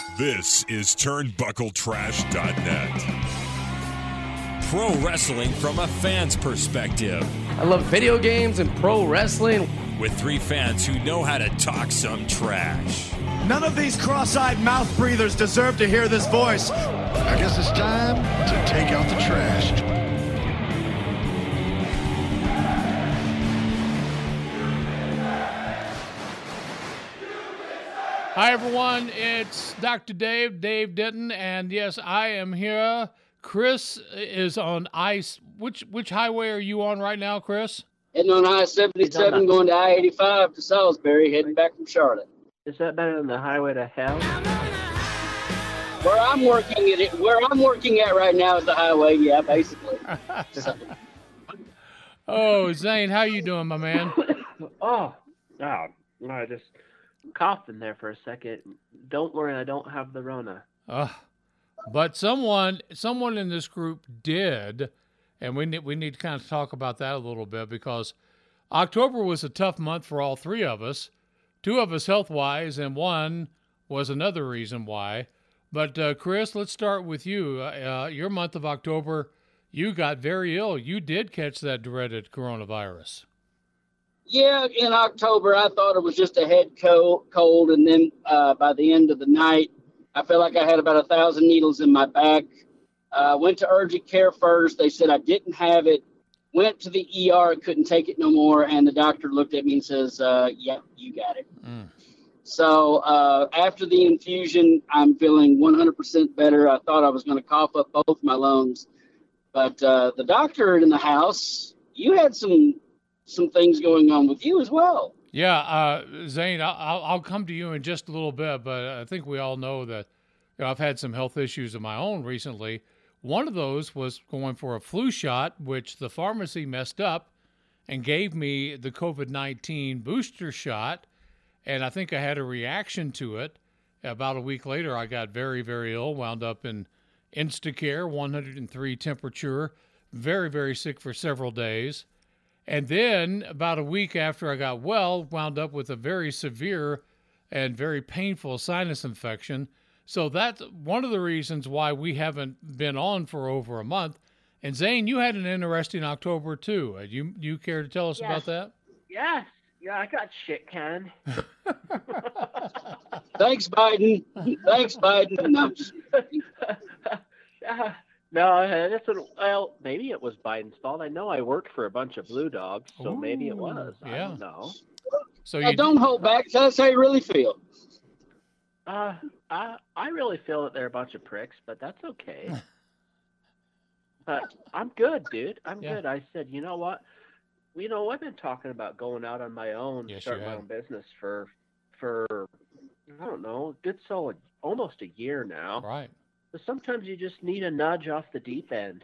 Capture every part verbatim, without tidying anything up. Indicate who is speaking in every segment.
Speaker 1: This is Turnbuckle Trash dot net. Pro wrestling from a fan's perspective.
Speaker 2: I love video games and pro wrestling.
Speaker 1: With three fans who know how to talk some trash.
Speaker 3: None of these cross-eyed mouth breathers deserve to hear this voice.
Speaker 4: I guess it's time to take out the trash.
Speaker 5: Hi, everyone. It's Doctor Dave, Dave Denton, and yes, I am here. Chris is on ice. Which which highway are you on right now, Chris?
Speaker 6: Heading on I seventy-seven, going to I eighty-five to Salisbury, heading back from Charlotte.
Speaker 7: Is that better than the highway to hell?
Speaker 6: Where I'm working at it, where I'm working at right now is the highway. Yeah, basically. So.
Speaker 5: Oh, Zane, how you doing, my man?
Speaker 7: oh, oh, I just coughed in there for a second. Don't worry, I don't have the Rona.
Speaker 5: Uh, but someone, someone in this group did, and we need we need to kind of talk about that a little bit because October was a tough month for all three of us. Two of us health-wise, and one was another reason why. But, uh, Chris, let's start with you. Uh, your month of October, you got very ill. You did catch that dreaded coronavirus.
Speaker 6: Yeah, in October, I thought it was just a head cold, and then uh, by the end of the night, I felt like I had about a thousand needles in my back. Uh, went to urgent care first. They said I didn't have it. Went to the E R, couldn't take it no more, and the doctor looked at me and says, uh, yeah, you got it. Mm. So uh, after the infusion, I'm feeling one hundred percent better. I thought I was going to cough up both my lungs. But uh, the doctor in the house, you had some some things going on with you as well.
Speaker 5: Yeah, uh, Zane, I'll, I'll come to you in just a little bit, but I think we all know that you know, I've had some health issues of my own recently. One of those was going for a flu shot, which the pharmacy messed up and gave me the covid nineteen booster shot, and I think I had a reaction to it. About a week later, I got very, very ill, wound up in Instacare, one hundred three temperature, very, very sick for several days. And then about a week after I got well, wound up with a very severe and very painful sinus infection. So that's one of the reasons why we haven't been on for over a month. And Zane, you had an interesting October too. Uh, You you care to tell us
Speaker 7: yes.
Speaker 5: about that?
Speaker 7: Yes. Yeah, I got shit canned.
Speaker 6: Thanks, Biden. Thanks, Biden. No, just...
Speaker 7: uh, no, that's what, well, maybe it was Biden's fault. I know I worked for a bunch of blue dogs, so
Speaker 5: Ooh,
Speaker 7: maybe it was.
Speaker 5: Yeah.
Speaker 7: I don't know.
Speaker 5: So
Speaker 6: now,
Speaker 5: you
Speaker 6: don't hold back. Tell us how you really feel.
Speaker 7: Uh, I I really feel that they're a bunch of pricks, but that's okay. But I'm good, dude. I'm
Speaker 5: Yeah.
Speaker 7: good. I said, you know what? You know, I've been talking about going out on my own,
Speaker 5: Yes,
Speaker 7: starting
Speaker 5: you
Speaker 7: my
Speaker 5: have.
Speaker 7: own business for, for I don't know, good solid, almost a year now.
Speaker 5: Right.
Speaker 7: But sometimes you just need a nudge off the deep end.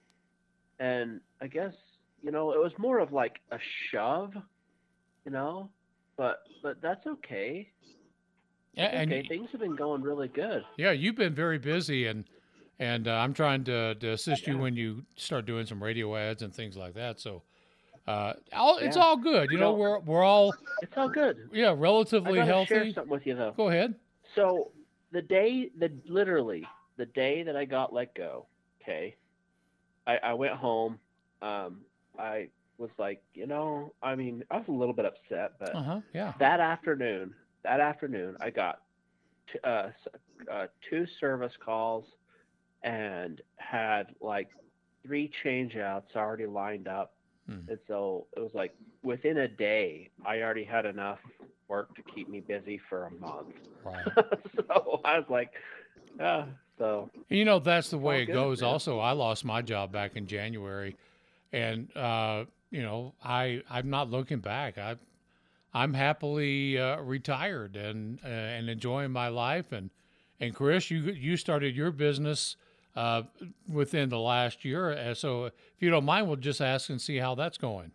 Speaker 7: And I guess, you know, it was more of like a shove, you know, but but that's okay.
Speaker 5: Yeah, and
Speaker 7: Okay, things have been going really good.
Speaker 5: yeah, you've been very busy, and and uh, I'm trying to, to assist you when you start doing some radio ads and things like that. So, uh, all, it's
Speaker 7: Yeah.
Speaker 5: all good. You know,
Speaker 7: No.
Speaker 5: we're we're all
Speaker 7: It's all good.
Speaker 5: yeah
Speaker 7: I
Speaker 5: relatively
Speaker 7: gotta
Speaker 5: healthy.
Speaker 7: share something with you though.
Speaker 5: Go ahead.
Speaker 7: So the day, the literally the day that I got let go, okay, I, I went home. Um, I was like, you know, I mean, I was a little bit upset, but
Speaker 5: Uh huh. Yeah.
Speaker 7: that afternoon, that afternoon, I got t- uh, s- uh, two service calls and had like three change outs already lined up.
Speaker 5: Hmm.
Speaker 7: And so it was like within a day, I already had enough work to keep me busy for a month.
Speaker 5: Right.
Speaker 7: So I was like, yeah, so.
Speaker 5: You know, that's the way
Speaker 7: all
Speaker 5: it
Speaker 7: good,
Speaker 5: goes.
Speaker 7: man.
Speaker 5: Also, I lost my job back in January, and uh, you know, I I'm not looking back. I I'm happily uh, retired and uh, and enjoying my life. And and Chris, you you started your business uh, within the last year, uh, so if you don't mind, we'll just ask and see how that's going.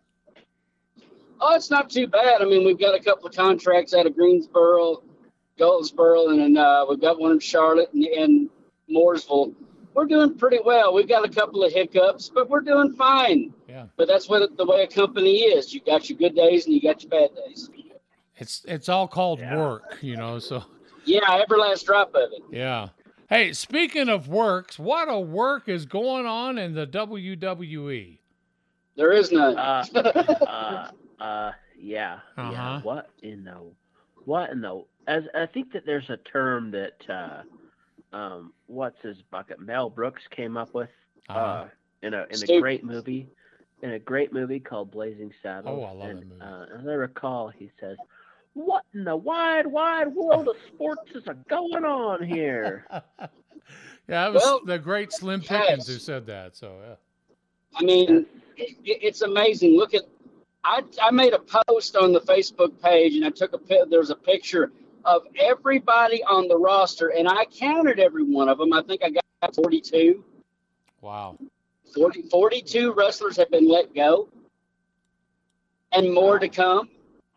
Speaker 6: Oh, it's not too bad. I mean, we've got a couple of contracts out of Greensboro, Goldsboro, and then uh, we've got one in Charlotte and, and Mooresville. We're doing pretty well. We've got a couple of hiccups, but we're doing fine.
Speaker 5: Yeah.
Speaker 6: But that's what the way a company is. You got your good days and you got your bad days.
Speaker 5: It's it's all called
Speaker 7: Yeah.
Speaker 5: work, you know. So
Speaker 6: Yeah, every last drop of it.
Speaker 5: Yeah. Hey, speaking of works, what a work is going on in the W W E?
Speaker 6: There is none.
Speaker 7: Uh, uh, uh, yeah,
Speaker 5: Uh-huh.
Speaker 7: yeah. What in the, what in the? As I think that there's a term that, uh, um, what's his bucket? Mel Brooks came up with, uh,
Speaker 5: Uh-huh.
Speaker 7: in a in a
Speaker 6: Stupid.
Speaker 7: great movie, in a great movie called Blazing Saddles.
Speaker 5: Oh, I love
Speaker 7: and,
Speaker 5: that movie.
Speaker 7: Uh, as I recall, he says, "What in the wide, wide world of sports is a going on here?"
Speaker 5: Yeah, it was
Speaker 6: Well,
Speaker 5: the great Slim
Speaker 6: yes.
Speaker 5: Pickens who said that. So, yeah.
Speaker 6: I mean, it, it's amazing. Look at, I, I made a post on the Facebook page, and I took a pi- there's a picture of everybody on the roster, and I counted every one of them. I think I got forty-two.
Speaker 5: Wow.
Speaker 6: forty, forty-two wrestlers have been let go, and more to come.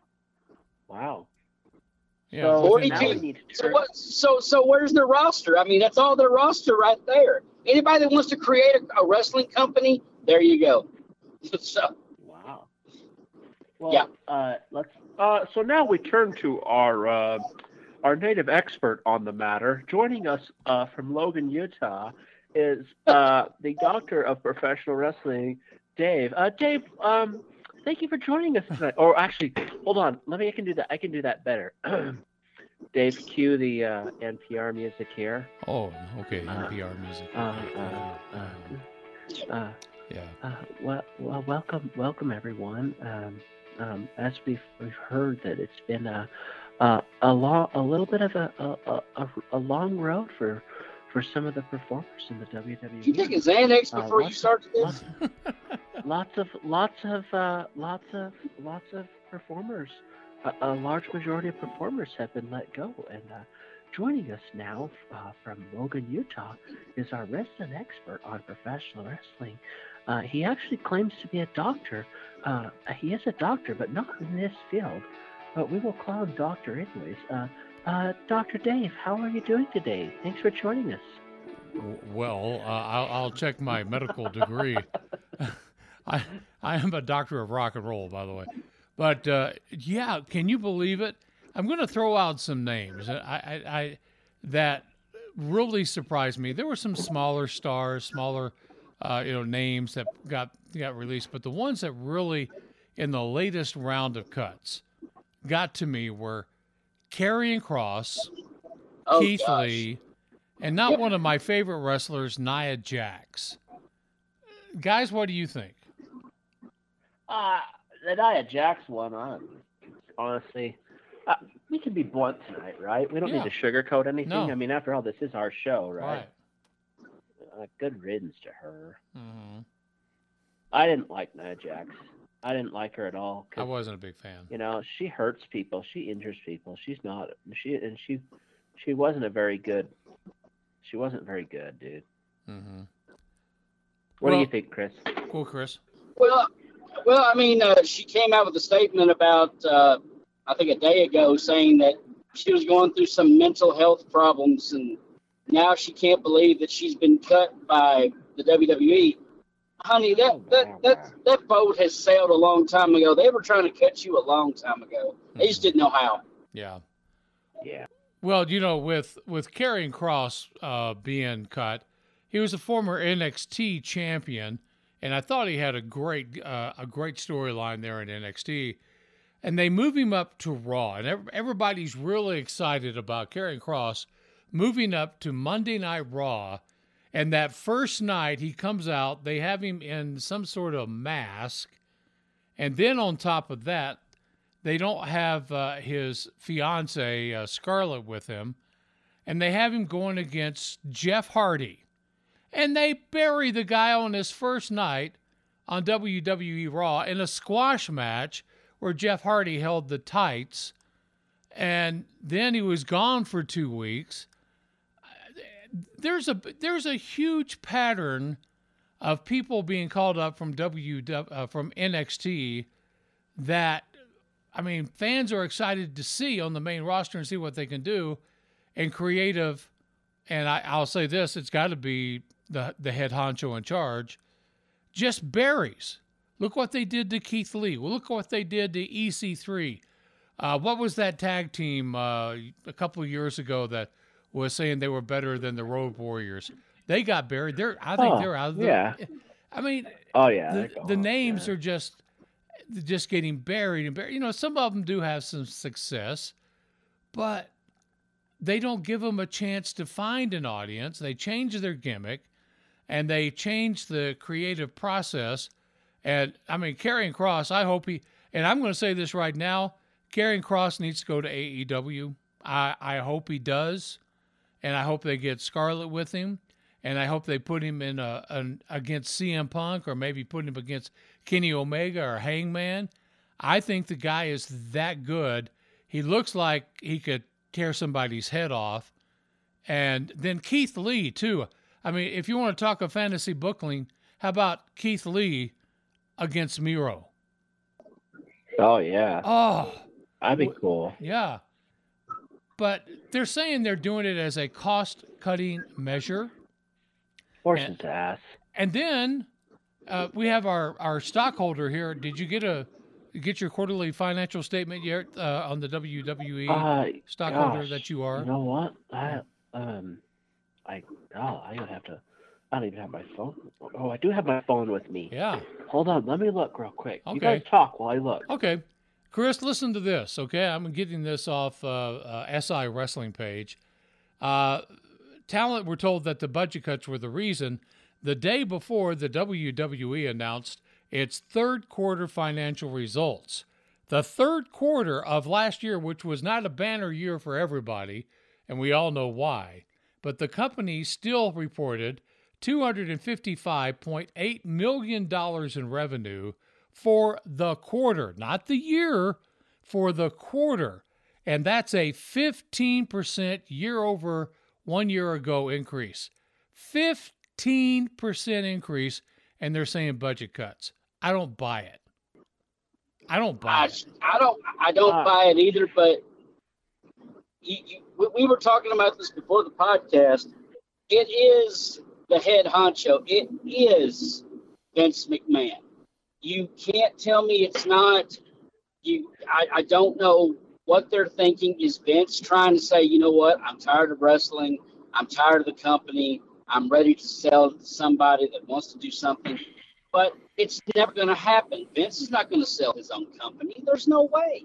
Speaker 7: Wow.
Speaker 5: Yeah.
Speaker 7: So
Speaker 5: within
Speaker 7: now we
Speaker 6: forty-two.
Speaker 7: need to
Speaker 6: So
Speaker 7: turn-
Speaker 6: what? So so where's their roster? I mean, that's all their roster right there. Anybody that wants to create a, a wrestling company, there you go. So
Speaker 7: Wow. Well,
Speaker 6: Yeah.
Speaker 7: uh, let's. Uh, so now we turn to our uh, our native expert on the matter. Joining us uh, from Logan, Utah, is uh, the doctor of professional wrestling, Dave. Uh, Dave, um, thank you for joining us tonight. Or actually, hold on. Let me. I can do that. I can do that better. Dave, cue the uh, N P R music here.
Speaker 5: Oh, okay.
Speaker 7: Uh,
Speaker 5: N P R music.
Speaker 7: Uh,
Speaker 5: Okay,
Speaker 7: uh,
Speaker 5: good.
Speaker 7: uh, uh,
Speaker 5: yeah.
Speaker 7: Uh, well, well, welcome, welcome everyone. Um, um, as we've we've heard that it's been a a a, long, a little bit of a a, a a long road for for some of the performers in the W W E.
Speaker 6: you taking Xanax
Speaker 7: Uh,
Speaker 6: before you
Speaker 7: lots-
Speaker 6: started this?
Speaker 7: Lots, lots of lots of uh, lots of lots of performers. A, a large majority of performers have been let go, and uh, joining us now uh, from Logan, Utah, is our resident expert on professional wrestling. Uh, he actually claims to be a doctor. Uh, he is a doctor, but not in this field. But we will call him doctor anyways. Uh, uh, Doctor Dave, how are you doing today? Thanks for joining us.
Speaker 5: W- Well, uh, I'll, I'll check my medical degree. I I am a doctor of rock and roll, by the way. But uh, yeah, can you believe it? I'm going to throw out some names. I, I, I that really surprised me. There were some smaller stars, smaller, uh, you know, names that got got released, but the ones that really, in the latest round of cuts, got to me were Karrion Kross,
Speaker 6: Oh,
Speaker 5: Keith
Speaker 6: gosh.
Speaker 5: Lee, and not
Speaker 6: Yep.
Speaker 5: one of my favorite wrestlers, Nia Jax. Guys, what do you think?
Speaker 7: Uh, the Nia Jax one, uh, honestly, uh, we can be blunt tonight, right? We don't
Speaker 5: Yeah.
Speaker 7: need to sugarcoat anything.
Speaker 5: No.
Speaker 7: I mean, after all, this is our show, right?
Speaker 5: Right.
Speaker 7: Uh, good riddance to her.
Speaker 5: hmm
Speaker 7: I didn't like Nia Jax. I didn't like her at all.
Speaker 5: I
Speaker 7: 'cause,
Speaker 5: wasn't a big fan.
Speaker 7: you know, she hurts people. She injures people. She's not. She and she, she wasn't a very good. She wasn't very good, dude.
Speaker 5: hmm
Speaker 7: What do
Speaker 5: Well-
Speaker 7: you think, Chris?
Speaker 5: Cool, Chris.
Speaker 6: Well, well, I mean, uh, she came out with a statement about, uh, I think a day ago, saying that she was going through some mental health problems, and now she can't believe that she's been cut by the W W E. Honey, that that that that boat has sailed a long time ago. They were trying to cut you a long time ago. They just didn't know how.
Speaker 5: Yeah.
Speaker 7: Yeah.
Speaker 5: Well, you know, with with Karrion Kross uh, being cut, he was a former N X T champion, and I thought he had a great uh, a great storyline there in N X T. And they move him up to Raw, and ev- everybody's really excited about Karrion Kross moving up to Monday Night Raw. And that first night he comes out, they have him in some sort of mask, and then on top of that, they don't have uh, his fiance uh, Scarlett with him, and they have him going against Jeff Hardy, and they bury the guy on his first night on W W E Raw in a squash match where Jeff Hardy held the tights, and then he was gone for two weeks. There's a there's a huge pattern of people being called up from W uh, from N X T that, I mean, fans are excited to see on the main roster and see what they can do. And creative, and I, I'll say this, it's got to be the the head honcho in charge, just buries. Look what they did to Keith Lee. Well, look what they did to E C three. Uh, what was that tag team uh, a couple of years ago that was saying they were better than the Road Warriors? They got buried. They're I think
Speaker 7: Oh,
Speaker 5: they're out of the.
Speaker 7: yeah.
Speaker 5: I mean,
Speaker 7: Oh yeah,
Speaker 5: the,
Speaker 7: they're gone,
Speaker 5: the names
Speaker 7: yeah.
Speaker 5: are just just getting buried and buried. You know, some of them do have some success, but they don't give them a chance to find an audience. They change their gimmick, and they change the creative process. And I mean, Karrion Kross, I hope he. And I'm going to say this right now: Karrion Kross needs to go to A E W. I I hope he does, and I hope they get Scarlett with him. And I hope they put him in a, an against C M Punk, or maybe put him against Kenny Omega or Hangman. I think the guy is that good. He looks like he could tear somebody's head off. And then Keith Lee, too. I mean, if you want to talk a fantasy booking, how about Keith Lee against Miro?
Speaker 7: Oh yeah.
Speaker 5: Oh,
Speaker 7: That'd be cool.
Speaker 5: yeah. But they're saying they're doing it as a cost-cutting measure.
Speaker 7: Horse's ass.
Speaker 5: And then uh, we have our, our stockholder here. Did you get a get your quarterly financial statement yet uh, on the W W E
Speaker 7: Uh,
Speaker 5: stockholder
Speaker 7: gosh,
Speaker 5: that you are?
Speaker 7: You know what? I um, I oh, I don't have to. I don't even have my phone. Oh, I do have my phone with me.
Speaker 5: Yeah.
Speaker 7: Hold on, let me look real quick. You
Speaker 5: Okay.
Speaker 7: guys talk while I look.
Speaker 5: Okay. Chris, listen to this, okay? I'm getting this off uh, uh, S I Wrestling page. Uh, talent were told that the budget cuts were the reason. The day before, the W W E announced its third quarter financial results. The third quarter of last year, which was not a banner year for everybody, and we all know why, but the company still reported two hundred fifty-five point eight million dollars in revenue for the quarter, not the year, for the quarter. And that's a fifteen percent year over one year ago increase. fifteen percent increase, and they're saying budget cuts. I don't buy it. I don't buy
Speaker 6: I,
Speaker 5: it.
Speaker 6: I don't I don't
Speaker 7: Uh,
Speaker 6: buy it either. But you, you, we- we were talking about this before the podcast. It is the head honcho. It is Vince McMahon. You can't tell me it's not. You, I, I don't know what they're thinking. Is Vince trying to say, you know what? I'm tired of wrestling. I'm tired of the company. I'm ready to sell to somebody that wants to do something. But it's never going to happen. Vince is not going to sell his own company. There's no way.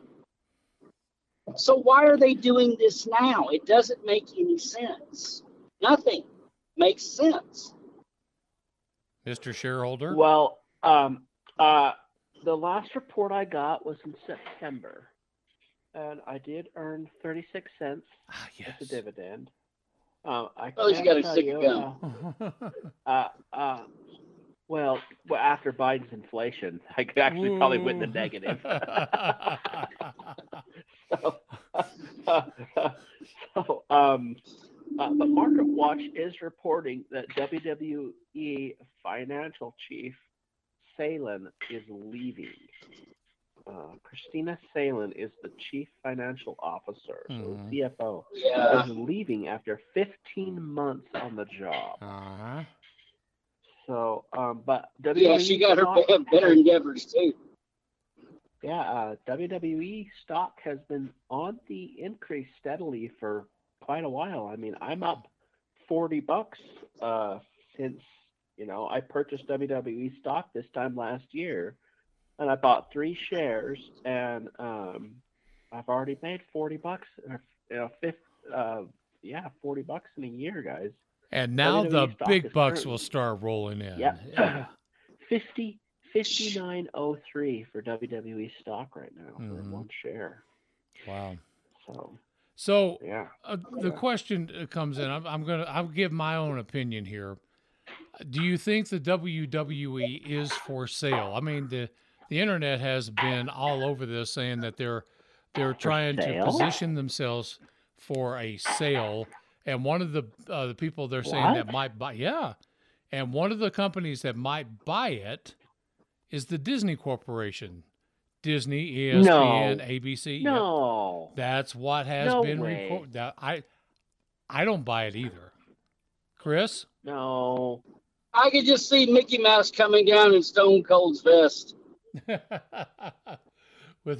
Speaker 6: So why are they doing this now? It doesn't make any sense. Nothing makes sense.
Speaker 5: Mister Shareholder?
Speaker 7: Well, um, uh, the last report I got was in September, and I did earn thirty-six cents
Speaker 5: Ah, yes.
Speaker 7: as a dividend. Um, I
Speaker 6: Well, you
Speaker 7: can't
Speaker 6: gotta
Speaker 7: tell
Speaker 6: stick a
Speaker 7: you,
Speaker 6: gun.
Speaker 7: Uh, uh, uh, well, well, after Biden's inflation, I could actually probably went the negative. so, so, um, uh, but Market Watch is reporting that W W E financial chief Salen is leaving. Uh, Christina Salen is the chief financial officer, so
Speaker 5: Mhm.
Speaker 7: C F O,
Speaker 6: Yeah.
Speaker 7: is leaving after fifteen months on the job.
Speaker 5: Uh-huh.
Speaker 7: So, um, but W W E
Speaker 6: Yeah, she got her
Speaker 7: stock
Speaker 6: be- better
Speaker 7: has-
Speaker 6: endeavors too.
Speaker 7: Yeah, uh, W W E stock has been on the increase steadily for quite a while. I mean, I'm up forty bucks uh, since, you know, I purchased W W E stock this time last year, and I bought three shares, and um, I've already made forty bucks, or, you know, fifth, uh, yeah, forty bucks in a year, guys.
Speaker 5: And now
Speaker 7: W W E
Speaker 5: the
Speaker 7: stock
Speaker 5: big
Speaker 7: is
Speaker 5: bucks
Speaker 7: currently-
Speaker 5: will start rolling in.
Speaker 7: Yeah.
Speaker 5: Yeah.
Speaker 7: fifty, fifty-nine oh three for W W E stock right now for
Speaker 5: Mhm.
Speaker 7: one share.
Speaker 5: Wow.
Speaker 7: So,
Speaker 5: So
Speaker 7: yeah.
Speaker 5: uh, the question uh, comes in. I'm, I'm gonna. I'll give my own opinion here. Do you think the W W E is for sale? I mean, the the internet has been all over this, saying that they're they're trying to
Speaker 7: sale?
Speaker 5: position themselves for a sale. And one of the uh, the people they're saying that
Speaker 7: What?
Speaker 5: might buy, yeah, and one of the companies that might buy it is the Disney Corporation. Disney, E S P N,
Speaker 7: No.
Speaker 5: A B C. Yep.
Speaker 7: No.
Speaker 5: That's what has
Speaker 7: No
Speaker 5: been
Speaker 7: way.
Speaker 5: reported. I, I don't buy it either. Chris?
Speaker 7: No.
Speaker 6: I could just see Mickey Mouse coming down in Stone Cold's vest.
Speaker 5: with a,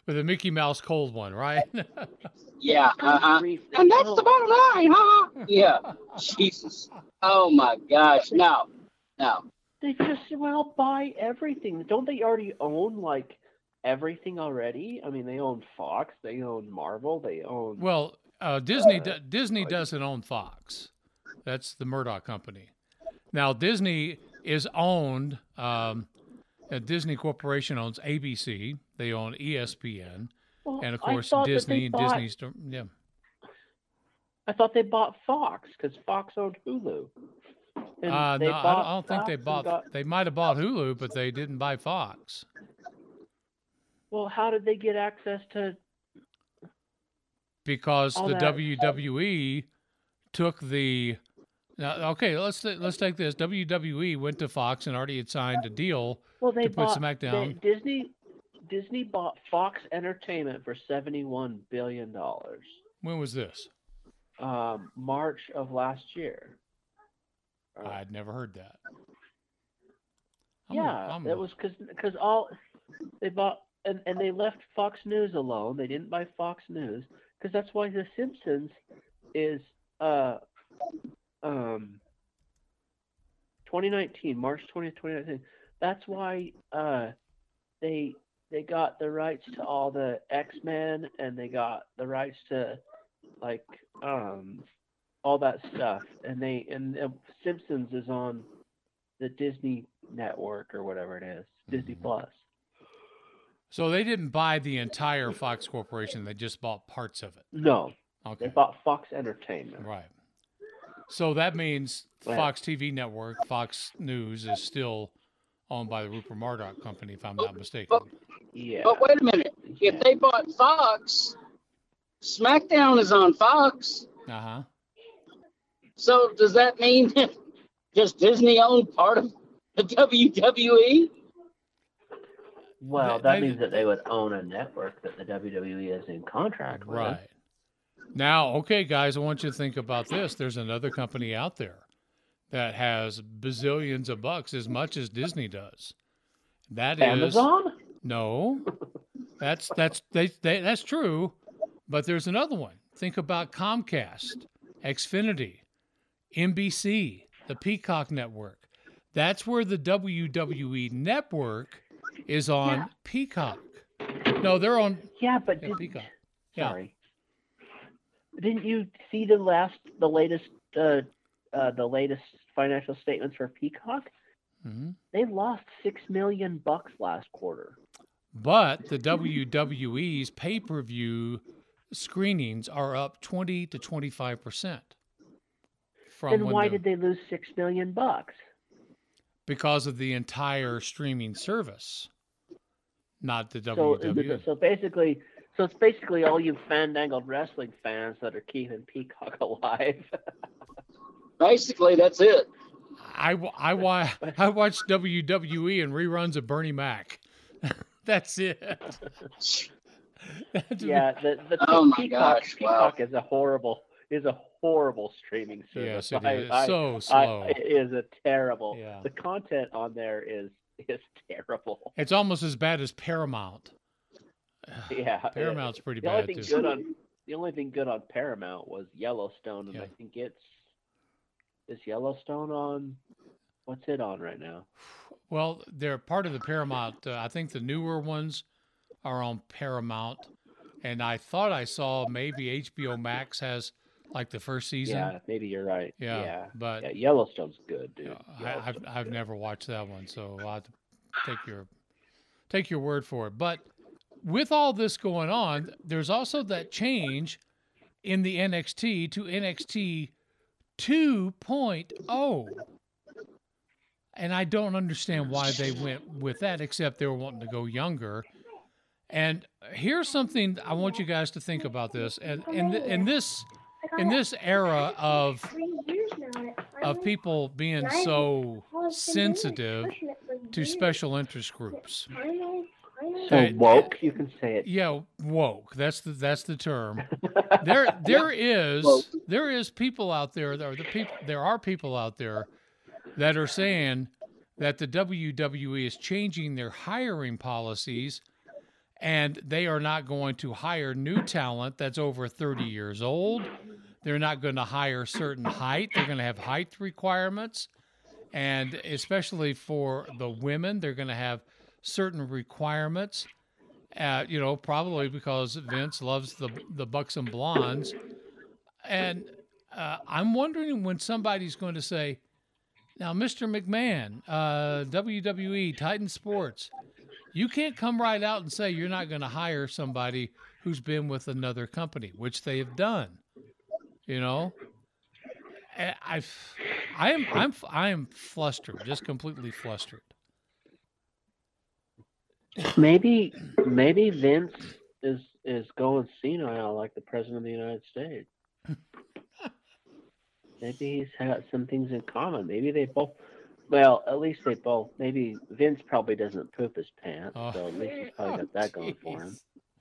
Speaker 5: with a Mickey Mouse cold one, right?
Speaker 6: Yeah, uh-huh. And that's the bottom line, huh? Yeah. Jesus. Oh my gosh. No. No.
Speaker 7: They just well buy everything. Don't they already own like everything already? I mean, they own Fox, they own Marvel, they own.
Speaker 5: Well, uh, Disney
Speaker 7: Uh,
Speaker 5: Disney
Speaker 7: like-
Speaker 5: doesn't own Fox. That's the Murdoch company. Now Disney is owned. Um, uh, Disney Corporation owns A B C. They own E S P N,
Speaker 7: Well,
Speaker 5: and of
Speaker 7: I
Speaker 5: course
Speaker 7: thought that
Speaker 5: Disney
Speaker 7: they
Speaker 5: and
Speaker 7: bought-
Speaker 5: Disney's. Yeah.
Speaker 7: I thought they bought Fox because Fox owned Hulu. And
Speaker 5: Uh,
Speaker 7: they
Speaker 5: no, I don't,
Speaker 7: bought
Speaker 5: I don't think
Speaker 7: Fox
Speaker 5: they
Speaker 7: and
Speaker 5: bought.
Speaker 7: got-
Speaker 5: They might have bought Hulu, but they didn't buy Fox.
Speaker 7: Well, how did they get access to?
Speaker 5: Because
Speaker 7: All
Speaker 5: the
Speaker 7: that-
Speaker 5: W W E took the now, okay, let's ta- let's take this. W W E went to Fox and already had signed a deal.
Speaker 7: Well, they
Speaker 5: To put
Speaker 7: bought
Speaker 5: SmackDown.
Speaker 7: they- Disney. Disney bought Fox Entertainment for seventy-one billion dollars.
Speaker 5: When was this?
Speaker 7: Um, March of last year. Uh,
Speaker 5: I'd never heard that. I'm
Speaker 7: yeah,
Speaker 5: gonna- I'm
Speaker 7: that
Speaker 5: gonna-
Speaker 7: was because because all they bought and, and they left Fox News alone. They didn't buy Fox News because that's why The Simpsons is uh um twenty nineteen March twentieth twenty nineteen. That's why uh they they got the rights to all the X-Men and they got the rights to like um all that stuff and they and uh, Simpsons is on the Disney network or whatever it is, Disney Plus.
Speaker 5: So they didn't buy the entire Fox Corporation. They just bought parts of it.
Speaker 7: No,
Speaker 5: Okay.
Speaker 7: they bought Fox Entertainment.
Speaker 5: Right. So that means
Speaker 7: Right.
Speaker 5: Fox T V network, Fox News is still owned by the Rupert Murdoch company, if I'm not mistaken.
Speaker 6: But-
Speaker 7: Yeah.
Speaker 6: But wait a minute. If they bought Fox, SmackDown is on Fox.
Speaker 5: Uh huh.
Speaker 6: So does that mean that just Disney owned part of the W W E?
Speaker 7: Well,
Speaker 5: They-
Speaker 7: that
Speaker 5: they-
Speaker 7: means that they would own a network that the W W E is in contract with.
Speaker 5: Right. Now, okay, guys, I want you to think about this. There's another company out there that has bazillions of bucks, as much as Disney does. That is
Speaker 7: Amazon?
Speaker 5: no. That's that's they, they that's true, but there's another one. Think about Comcast, Xfinity, N B C, the Peacock network. That's where the W W E network is on
Speaker 7: Yeah.
Speaker 5: Peacock. No, they're on
Speaker 7: Yeah, but
Speaker 5: yeah,
Speaker 7: did,
Speaker 5: Peacock. Yeah.
Speaker 7: sorry. Didn't you see the last, the latest, uh, uh, the latest financial statements for Peacock?
Speaker 5: hmm
Speaker 7: They lost six million bucks last quarter.
Speaker 5: But the W W E's pay-per-view screenings are up twenty to twenty-five percent. From
Speaker 7: Then
Speaker 5: when
Speaker 7: why
Speaker 5: the-
Speaker 7: did they lose six million bucks?
Speaker 5: because of the entire streaming service, not the
Speaker 7: So,
Speaker 5: W W E.
Speaker 7: so basically, so it's basically all you fandangled wrestling fans that are keeping Peacock alive.
Speaker 6: Basically, that's it.
Speaker 5: I, I, wa- I watch W W E and reruns of Bernie Mac. That's it. That's-
Speaker 7: yeah, the, the
Speaker 6: Oh my
Speaker 7: Peacock,
Speaker 6: gosh,
Speaker 7: Peacock is a horrible is a horrible streaming service.
Speaker 5: Yes, it
Speaker 7: I-
Speaker 5: is.
Speaker 7: I-
Speaker 5: So
Speaker 7: I-
Speaker 5: slow.
Speaker 7: it is a terrible.
Speaker 5: Yeah.
Speaker 7: The content on there is is terrible.
Speaker 5: It's almost as bad as Paramount.
Speaker 7: Yeah,
Speaker 5: Paramount's pretty
Speaker 7: the only
Speaker 5: bad,
Speaker 7: thing
Speaker 5: too.
Speaker 7: good on the only thing good on Paramount was Yellowstone, and
Speaker 5: Yeah.
Speaker 7: I think it's is Yellowstone on. What's it on right now?
Speaker 5: Well, they're part of the Paramount. Uh, I think the newer ones are on Paramount, and I thought I saw maybe H B O Max has like the first season.
Speaker 7: Yeah, maybe you're right.
Speaker 5: Yeah,
Speaker 7: yeah,
Speaker 5: but
Speaker 7: yeah, Yellowstone's good, dude.
Speaker 5: uh, I, I've
Speaker 7: Yellowstone's
Speaker 5: I've
Speaker 7: good.
Speaker 5: never watched that one, so I'll have to take your take your word for it. But with all this going on, there's also that change in the N X T to N X T two point oh. And I don't understand why they went with that, except they were wanting to go younger. And here's something I want you guys to think about this. And in, th- in this in this era of of people being so sensitive to special interest groups,
Speaker 7: So
Speaker 5: Hey,
Speaker 7: woke, you can say it.
Speaker 5: yeah, woke. That's the that's the term. There there is
Speaker 6: Woke.
Speaker 5: there is people out there. There are the people. There are people out there that are saying that the W W E is changing their hiring policies, and they are not going to hire new talent that's over thirty years old. They're not going to hire certain height. They're going to have height requirements. And especially for the women, they're going to have certain requirements, uh, you know, probably because Vince loves the, the buxom blondes. And uh, I'm wondering when somebody's going to say, now, Mister McMahon, uh, W W E, Titan Sports, you can't come right out and say you're not going to hire somebody who's been with another company, which they have done. You know, I, I, I am, I'm, I am flustered, just completely flustered.
Speaker 7: Maybe, maybe Vince is is going senile like the president of the United States. Maybe he's had some things in common. Maybe they both. Well, at least they both. Maybe Vince probably doesn't poop his pants, oh, so at least he's probably got that going for him.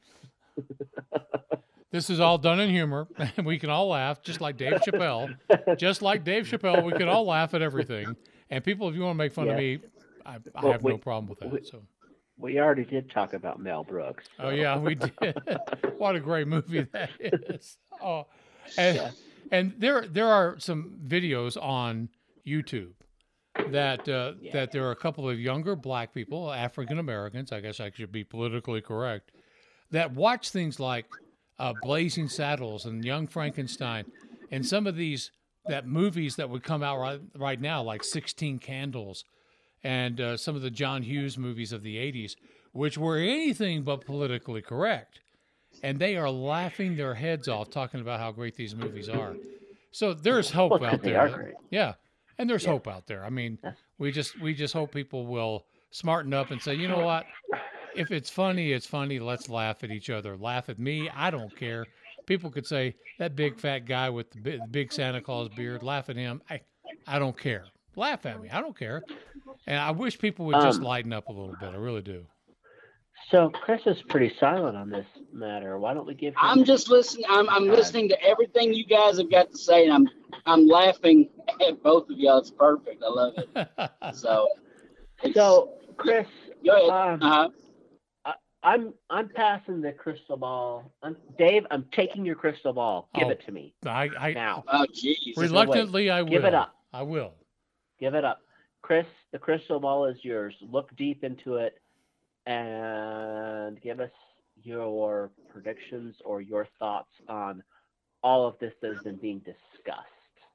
Speaker 5: This is all done in humor, and we can all laugh, just like Dave Chappelle. Just like Dave Chappelle, we can all laugh at everything. And people, if you want to make fun yeah. of me, I, I
Speaker 7: well,
Speaker 5: have
Speaker 7: we,
Speaker 5: no problem with that.
Speaker 7: We,
Speaker 5: so
Speaker 7: we already did talk about Mel Brooks. So.
Speaker 5: Oh yeah, we did. What a great movie that is! Oh, and yeah. and there there are some videos on YouTube that uh, yeah. that there are a couple of younger black people, African Americans. I guess I should be politically correct, that watch things like Uh, Blazing Saddles and Young Frankenstein, and some of these that movies that would come out right, right now, like sixteen Candles, and uh, some of the John Hughes movies of the eighties, which were anything but politically correct. And they are laughing their heads off talking about how great these movies are. So there's hope
Speaker 7: well,
Speaker 5: out
Speaker 7: they
Speaker 5: there.
Speaker 7: Are great.
Speaker 5: Yeah, and there's
Speaker 7: yeah.
Speaker 5: hope out there. I mean, we just we just hope people will smarten up and say, you know what? If it's funny, it's funny. Let's laugh at each other. Laugh at me. I don't care. People could say, that big fat guy with the big, big Santa Claus beard, laugh at him. I, I don't care. Laugh at me. I don't care. And I wish people would just um, lighten up a little bit. I really do.
Speaker 7: So Chris is pretty silent on this matter. Why don't we give him...
Speaker 6: I'm just listening. I'm, I'm listening to everything you guys have got to say, and I'm I'm laughing at both of y'all. It's perfect. I love it. So,
Speaker 7: so Chris...
Speaker 6: Go ahead.
Speaker 7: Um, uh-huh. I'm I'm passing the crystal ball. I'm, Dave, I'm taking your crystal ball. Give
Speaker 5: oh,
Speaker 7: it to me
Speaker 5: I, I,
Speaker 7: now.
Speaker 6: Oh, jeez.
Speaker 5: Reluctantly, I will.
Speaker 7: Give it up.
Speaker 5: I will.
Speaker 7: Give it up. Chris, the crystal ball is yours. Look deep into it and give us your predictions or your thoughts on all of this that has been being discussed.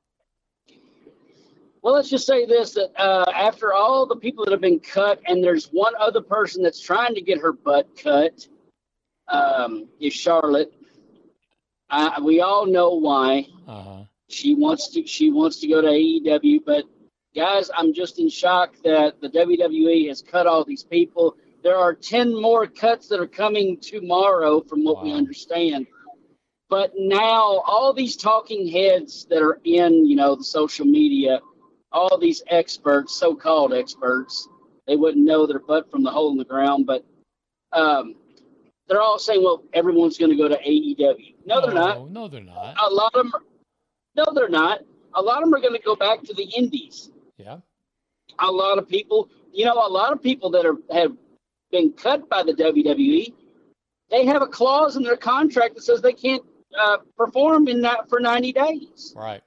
Speaker 6: Well, let's just say this, that uh, after all the people that have been cut, and there's one other person that's trying to get her butt cut, um, is Charlotte. Uh, we all know why.
Speaker 5: Uh-huh.
Speaker 6: She wants to she wants to go to A E W, but guys, I'm just in shock that the W W E has cut all these people. There are ten more cuts that are coming tomorrow from what wow. we understand. But now all these talking heads that are in, you know, the social media, all these experts, so-called experts, they wouldn't know their butt from the hole in the ground, but um, they're all saying, well, everyone's going to go to A E W. No, they're not.
Speaker 5: No, they're not.
Speaker 6: A lot of them, are, no, they're not. A lot of them are going to go back to the indies.
Speaker 5: Yeah.
Speaker 6: A lot of people, you know, a lot of people that are have been cut by the W W E, they have a clause in their contract that says they can't uh, perform in that for ninety days.
Speaker 5: Right.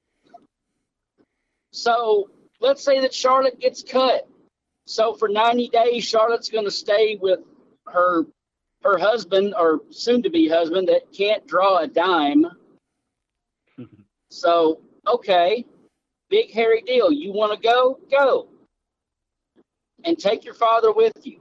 Speaker 6: So let's say that Charlotte gets cut. So for ninety days, Charlotte's going to stay with her her husband or soon-to-be husband that can't draw a dime. So, okay, big hairy deal. You want to go? Go. And take your father with you.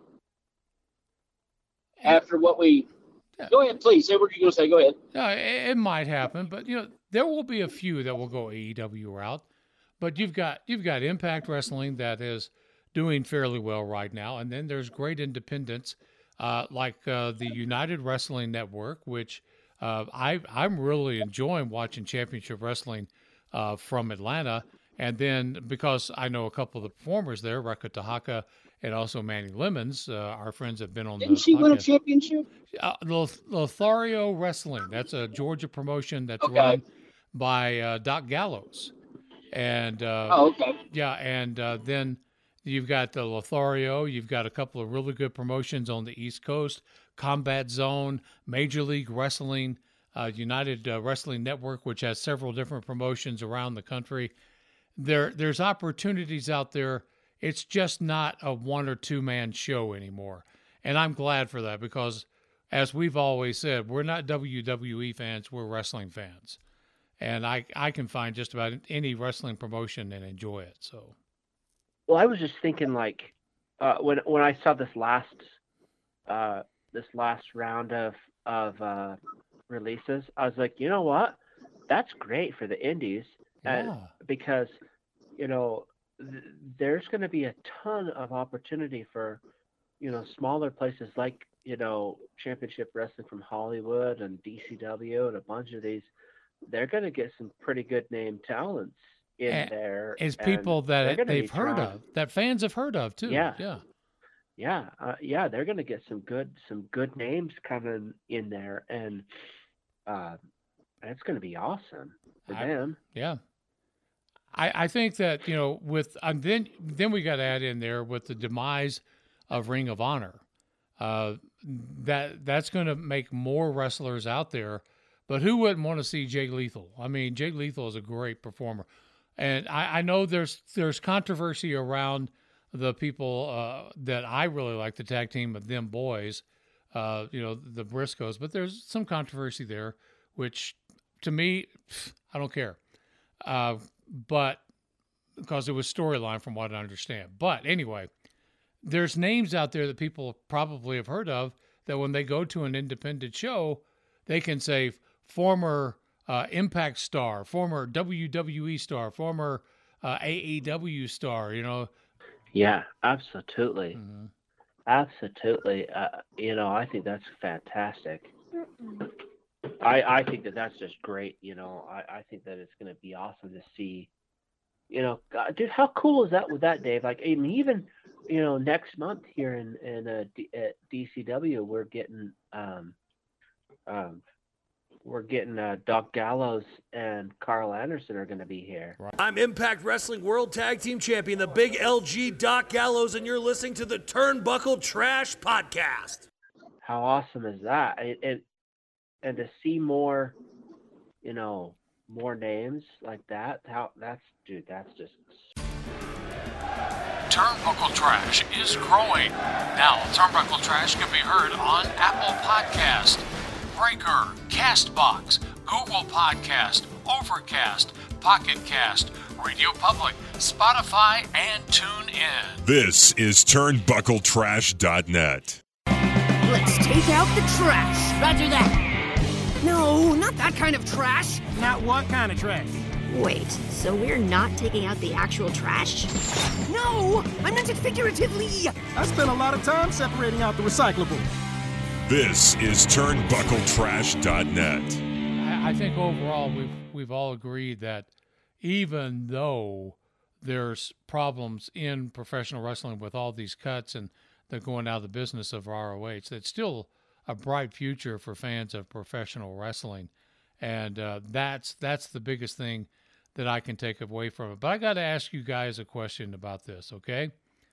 Speaker 6: After what we... Yeah. Go ahead, please. Say what you're going to say. Go ahead.
Speaker 5: Yeah, it, it might happen, but, you know, there will be a few that will go A E W route. But you've got you've got Impact Wrestling that is doing fairly well right now, and then there's great independents uh, like uh, the United Wrestling Network, which uh, I I'm really enjoying watching Championship Wrestling uh, from Atlanta, and then because I know a couple of the performers there, Reka Tahaka and also Manny Lemons, uh, our friends have been on.
Speaker 6: Didn't
Speaker 5: the
Speaker 6: she
Speaker 5: podcast.
Speaker 6: win a championship?
Speaker 5: Uh, Lothario Wrestling. That's a Georgia promotion that's
Speaker 6: okay.
Speaker 5: run by uh, Doc Gallows. And uh,
Speaker 6: oh, okay.
Speaker 5: yeah, and uh, then You've got the Lothario. You've got a couple of really good promotions on the East Coast, Combat Zone, Major League Wrestling, uh, United uh, Wrestling Network, which has several different promotions around the country. There, there's opportunities out there. It's just not a one or two man show anymore. And I'm glad for that because, as we've always said, we're not W W E fans, we're wrestling fans. And I, I can find just about any wrestling promotion and enjoy it. So,
Speaker 7: well, I was just thinking, like, uh, when when I saw this last uh, this last round of of uh, releases, I was like, you know what? That's great for the indies, and
Speaker 5: yeah.
Speaker 7: because you know th- there's going to be a ton of opportunity for you know smaller places like you know Championship Wrestling from Hollywood and D C W and a bunch of these. They're going to get some pretty good name talents in
Speaker 5: and,
Speaker 7: there.
Speaker 5: As people that they've heard
Speaker 7: trying,
Speaker 5: of, that fans have heard of too.
Speaker 7: Yeah.
Speaker 5: Yeah.
Speaker 7: Yeah. Uh, yeah. They're going to get some good, some good names coming in there. And uh, it's going to be awesome for
Speaker 5: I,
Speaker 7: them.
Speaker 5: Yeah. I, I think that, you know, with, and then, then we got to add in there with the demise of Ring of Honor, uh, that that's going to make more wrestlers out there. But who wouldn't want to see Jay Lethal? I mean, Jay Lethal is a great performer. And I, I know there's there's controversy around the people uh, that I really like, the tag team of them boys, uh, you know, the Briscoes. But there's some controversy there, which to me, I don't care. Uh, but because it was storyline from what I understand. But anyway, there's names out there that people probably have heard of that when they go to an independent show, they can say, former uh, Impact star, former W W E star, former uh, A E W star, you know.
Speaker 7: Yeah, absolutely.
Speaker 5: Mm-hmm.
Speaker 7: Absolutely. Uh, you know, I think that's fantastic. I, I think that that's just great. You know, I, I think that it's going to be awesome to see, you know, God, dude, how cool is that with that, Dave? Like, I mean, even, you know, next month here in, in uh, D, at D C W, we're getting, um, um, We're getting uh, Doc Gallows and Carl Anderson are going to be here.
Speaker 8: I'm Impact Wrestling World Tag Team Champion, the Big L G Doc Gallows, and you're listening to the Turnbuckle Trash Podcast.
Speaker 7: How awesome is that? And, and, and to see more, you know, more names like that, how that's, dude, that's just...
Speaker 9: Turnbuckle Trash is growing. Now, Turnbuckle Trash can be heard on Apple Podcast, Breaker, CastBox, Google Podcast, Overcast, Pocket Cast, Radio Public, Spotify, and TuneIn.
Speaker 1: This is Turnbuckle Trash dot net.
Speaker 10: Let's take out the trash.
Speaker 11: Roger that.
Speaker 10: No, not that kind of trash.
Speaker 11: Not what kind of trash?
Speaker 12: Wait, so we're not taking out the actual trash?
Speaker 10: No, I meant it figuratively.
Speaker 11: I spent a lot of time separating out the recyclable.
Speaker 1: This is Turnbuckle Trash dot net.
Speaker 5: I, I think overall we've we've all agreed that even though there's problems in professional wrestling with all these cuts and they're going out of the business of R O H, that's still a bright future for fans of professional wrestling. And uh, that's that's the biggest thing that I can take away from it. But I got to ask you guys a question about this, okay?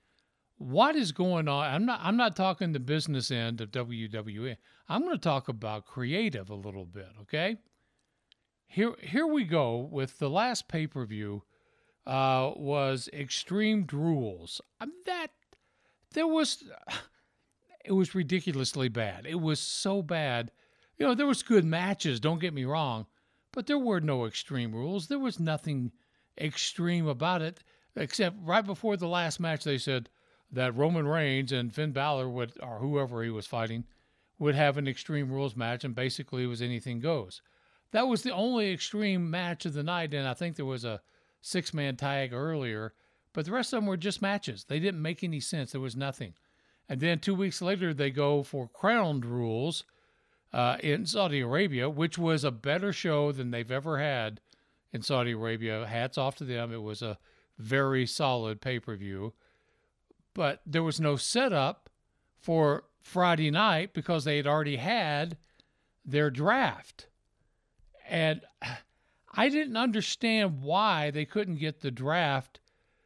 Speaker 5: What is going on? I'm not I'm not talking the business end of W W E. I'm going to talk about creative a little bit, okay? Here here we go with the last pay-per-view uh, was Extreme Rules. Um, that there was it was ridiculously bad. It was so bad. You know, there was good matches, don't get me wrong, but there were no Extreme Rules. There was nothing extreme about it, except right before the last match they said that Roman Reigns and Finn Balor would, or whoever he was fighting, would have an Extreme Rules match, and basically it was anything goes. That was the only extreme match of the night, and I think there was a six-man tag earlier, but the rest of them were just matches. They didn't make any sense. There was nothing. And then two weeks later, they go for Crowned Rules, Uh, in Saudi Arabia, which was a better show than they've ever had in Saudi Arabia. Hats off to them. It was a very solid pay-per-view. But there was no setup for Friday night because they had already had their draft. And I didn't understand why they couldn't get the draft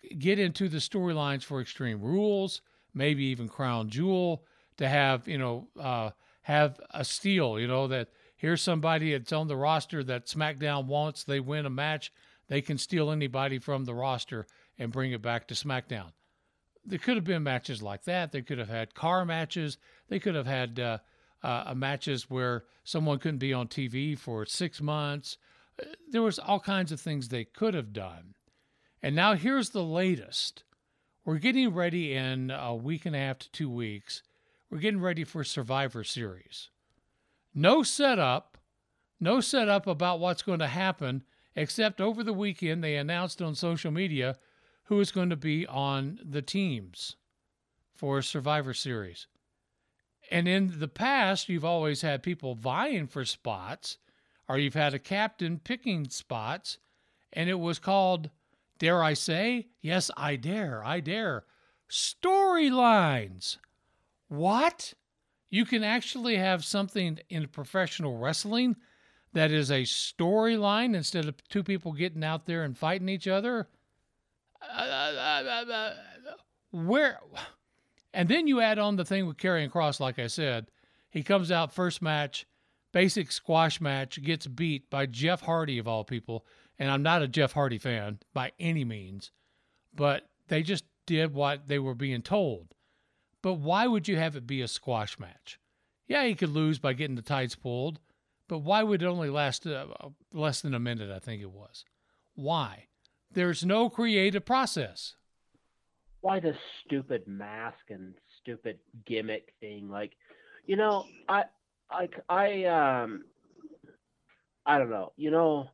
Speaker 5: get into the storylines for Extreme Rules, maybe even Crown Jewel, to have, you know, uh, have a steal, you know, that here's somebody that's on the roster that SmackDown wants, they win a match, they can steal anybody from the roster and bring it back to SmackDown. There could have been matches like that. They could have had car matches. They could have had uh, uh, matches where someone couldn't be on T V for six months. There was all kinds of things they could have done. And now here's the latest. We're getting ready in a week and a half to two weeks. We're getting ready for Survivor Series. No setup, no setup about what's going to happen, except over the weekend they announced on social media who is going to be on the teams for Survivor Series. And in the past, you've always had people vying for spots, or you've had a captain picking spots, and it was called, dare I say, yes, I dare, I dare, storylines. What? You can actually have something in professional wrestling that is a storyline instead of two people getting out there and fighting each other? Uh, uh, uh, uh, where? And then you add on the thing with Karrion Kross, like I said. He comes out first match, basic squash match, gets beat by Jeff Hardy of all people. And I'm not a Jeff Hardy fan by any means, but they just did what they were being told. But why would you have it be a squash match? Yeah, he could lose by getting the tights pulled, but why would it only last uh, less than a minute, I think it was? Why? There's no creative process.
Speaker 7: Why the stupid mask and stupid gimmick thing? Like, you know, I, I, I, um, I don't know. You know,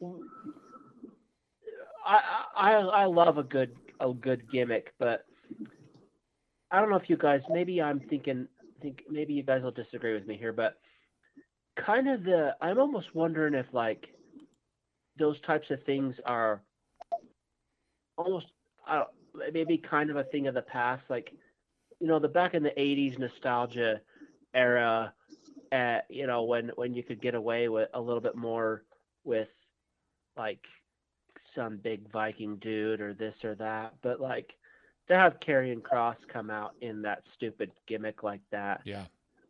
Speaker 7: I, I, I love a good, a good gimmick, but I don't know if you guys. Maybe I'm thinking, think maybe you guys will disagree with me here, but kind of the. I'm almost wondering if like those types of things are almost. I don't, maybe kind of a thing of the past, like, you know, the back in the eighties nostalgia era, uh, you know, when, when you could get away with a little bit more with like some big Viking dude or this or that. But like to have Karrion Kross come out in that stupid gimmick like that.
Speaker 5: Yeah.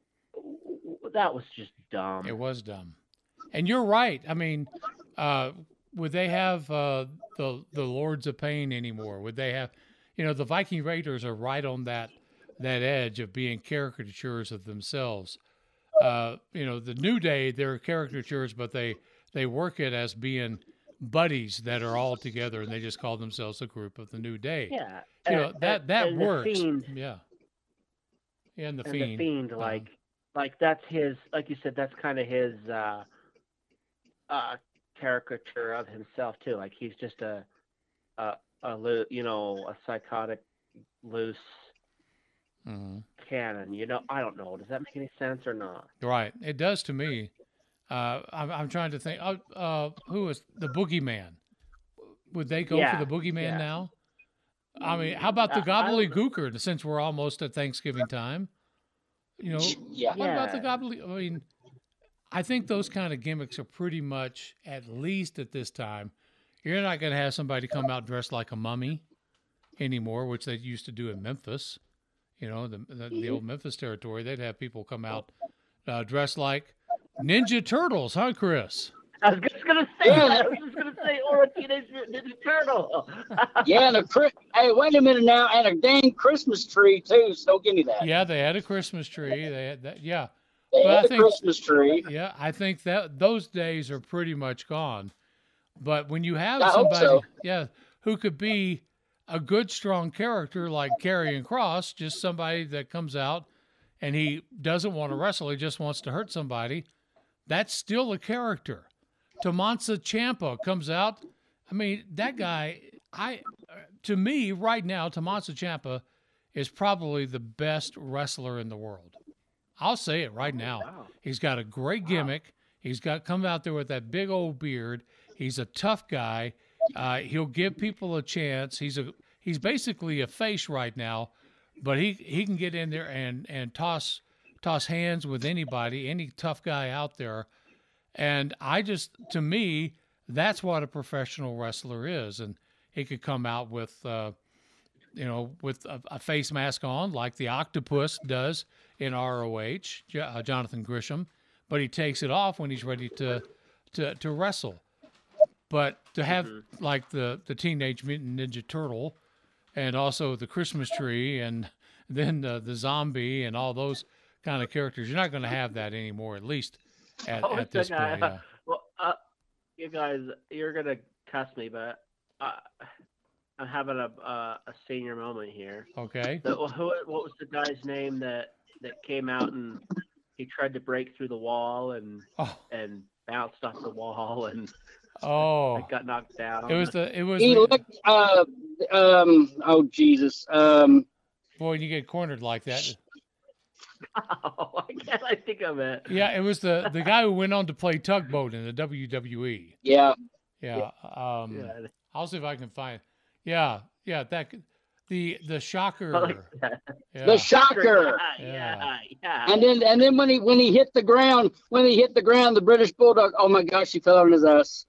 Speaker 7: That was just dumb.
Speaker 5: It was dumb. And you're right. I mean, uh, would they have uh, the the Lords of Pain anymore? Would they have, you know, the Viking Raiders are right on that that edge of being caricatures of themselves. Uh, you know, the New Day, they're caricatures, but they they work it as being buddies that are all together, and they just call themselves a group of the New Day.
Speaker 7: Yeah,
Speaker 5: you
Speaker 7: and,
Speaker 5: know that that
Speaker 7: and
Speaker 5: works.
Speaker 7: The Fiend,
Speaker 5: yeah, yeah, and the
Speaker 7: and
Speaker 5: Fiend.
Speaker 7: The Fiend,
Speaker 5: uh-huh.
Speaker 7: like like that's his, like you said, that's kind of his. Uh, uh, caricature of himself too, like he's just a a, a lo- you know a psychotic loose
Speaker 5: mm-hmm.
Speaker 7: cannon, you know. I don't know, does that make any sense or not?
Speaker 5: Right, it does to me. uh I'm, I'm trying to think. uh, uh who is the Boogeyman? Would they go
Speaker 7: yeah,
Speaker 5: for the Boogeyman
Speaker 7: yeah.
Speaker 5: now? I mean, how about the Gobbledygooker, since we're almost at Thanksgiving time? You know,
Speaker 6: yeah.
Speaker 5: what about the Gobbledygook? I mean, I think those kind of gimmicks are pretty much, at least at this time, you're not going to have somebody come out dressed like a mummy anymore, which they used to do in Memphis. You know, the the, the old Memphis territory, they'd have people come out uh, dressed like Ninja Turtles, huh, Chris?
Speaker 7: I was just going to say
Speaker 6: Yeah.
Speaker 7: that. I was just going to say, or a Teenage Mutant Ninja Turtle.
Speaker 6: Yeah, and a Chri- hey, wait a minute now, and a dang Christmas tree too. So give me that.
Speaker 5: Yeah, they had a Christmas tree. They had that. Yeah.
Speaker 6: They
Speaker 5: But
Speaker 6: had
Speaker 5: I
Speaker 6: the
Speaker 5: think-
Speaker 6: Christmas tree.
Speaker 5: Yeah, I think that those days are pretty much gone. But when you have
Speaker 6: I hope
Speaker 5: somebody,
Speaker 6: so.
Speaker 5: yeah, who could be a good, strong character like Karrion Kross, just somebody that comes out and he doesn't want to wrestle, he just wants to hurt somebody, that's still a character. Tommaso Ciampa comes out. I mean, that guy, I, to me, right now, Tommaso Ciampa is probably the best wrestler in the world. I'll say it right now.
Speaker 7: Wow.
Speaker 5: He's got a great gimmick. He's got come out there with that big old beard. He's a tough guy. Uh, he'll give people a chance. He's a he's basically a face right now, but he, he can get in there and, and toss toss hands with anybody, any tough guy out there. And I just, to me, that's what a professional wrestler is. And he could come out with, uh, you know, with a, a face mask on like the Octopus does in R O H, uh, Jonathan Grisham, but he takes it off when he's ready to to, to wrestle. But to have mm-hmm. like the, the Teenage Mutant Ninja Turtle and also the Christmas tree and then the, the zombie and all those kind of characters, you're not going to have that anymore, at least at,
Speaker 7: oh,
Speaker 5: at this
Speaker 7: guy,
Speaker 5: point. Yeah.
Speaker 7: Well, uh, you guys, you're going to cuss me, but uh, I'm having a uh, a senior moment here.
Speaker 5: Okay.
Speaker 7: The, who, what was the guy's name that, that came out and he tried to break through the wall and oh. and bounced off the wall and
Speaker 5: oh,
Speaker 7: I got knocked down.
Speaker 5: It was the it was.
Speaker 6: He
Speaker 5: the,
Speaker 6: looked, uh, um, oh Jesus, um,
Speaker 5: boy, you get cornered like that.
Speaker 7: Oh, why can't I think of it?
Speaker 5: Yeah, it was the the guy who went on to play Tugboat in the W W E.
Speaker 6: Yeah.
Speaker 5: Yeah. Um,
Speaker 7: yeah.
Speaker 5: I'll see if I can find. Yeah, yeah, that the the shocker.
Speaker 7: Like
Speaker 5: yeah.
Speaker 6: The shocker.
Speaker 7: Yeah, yeah, yeah.
Speaker 6: And then and then when he when he hit the ground, when he hit the ground, the British Bulldog. Oh my gosh, he fell on his ass.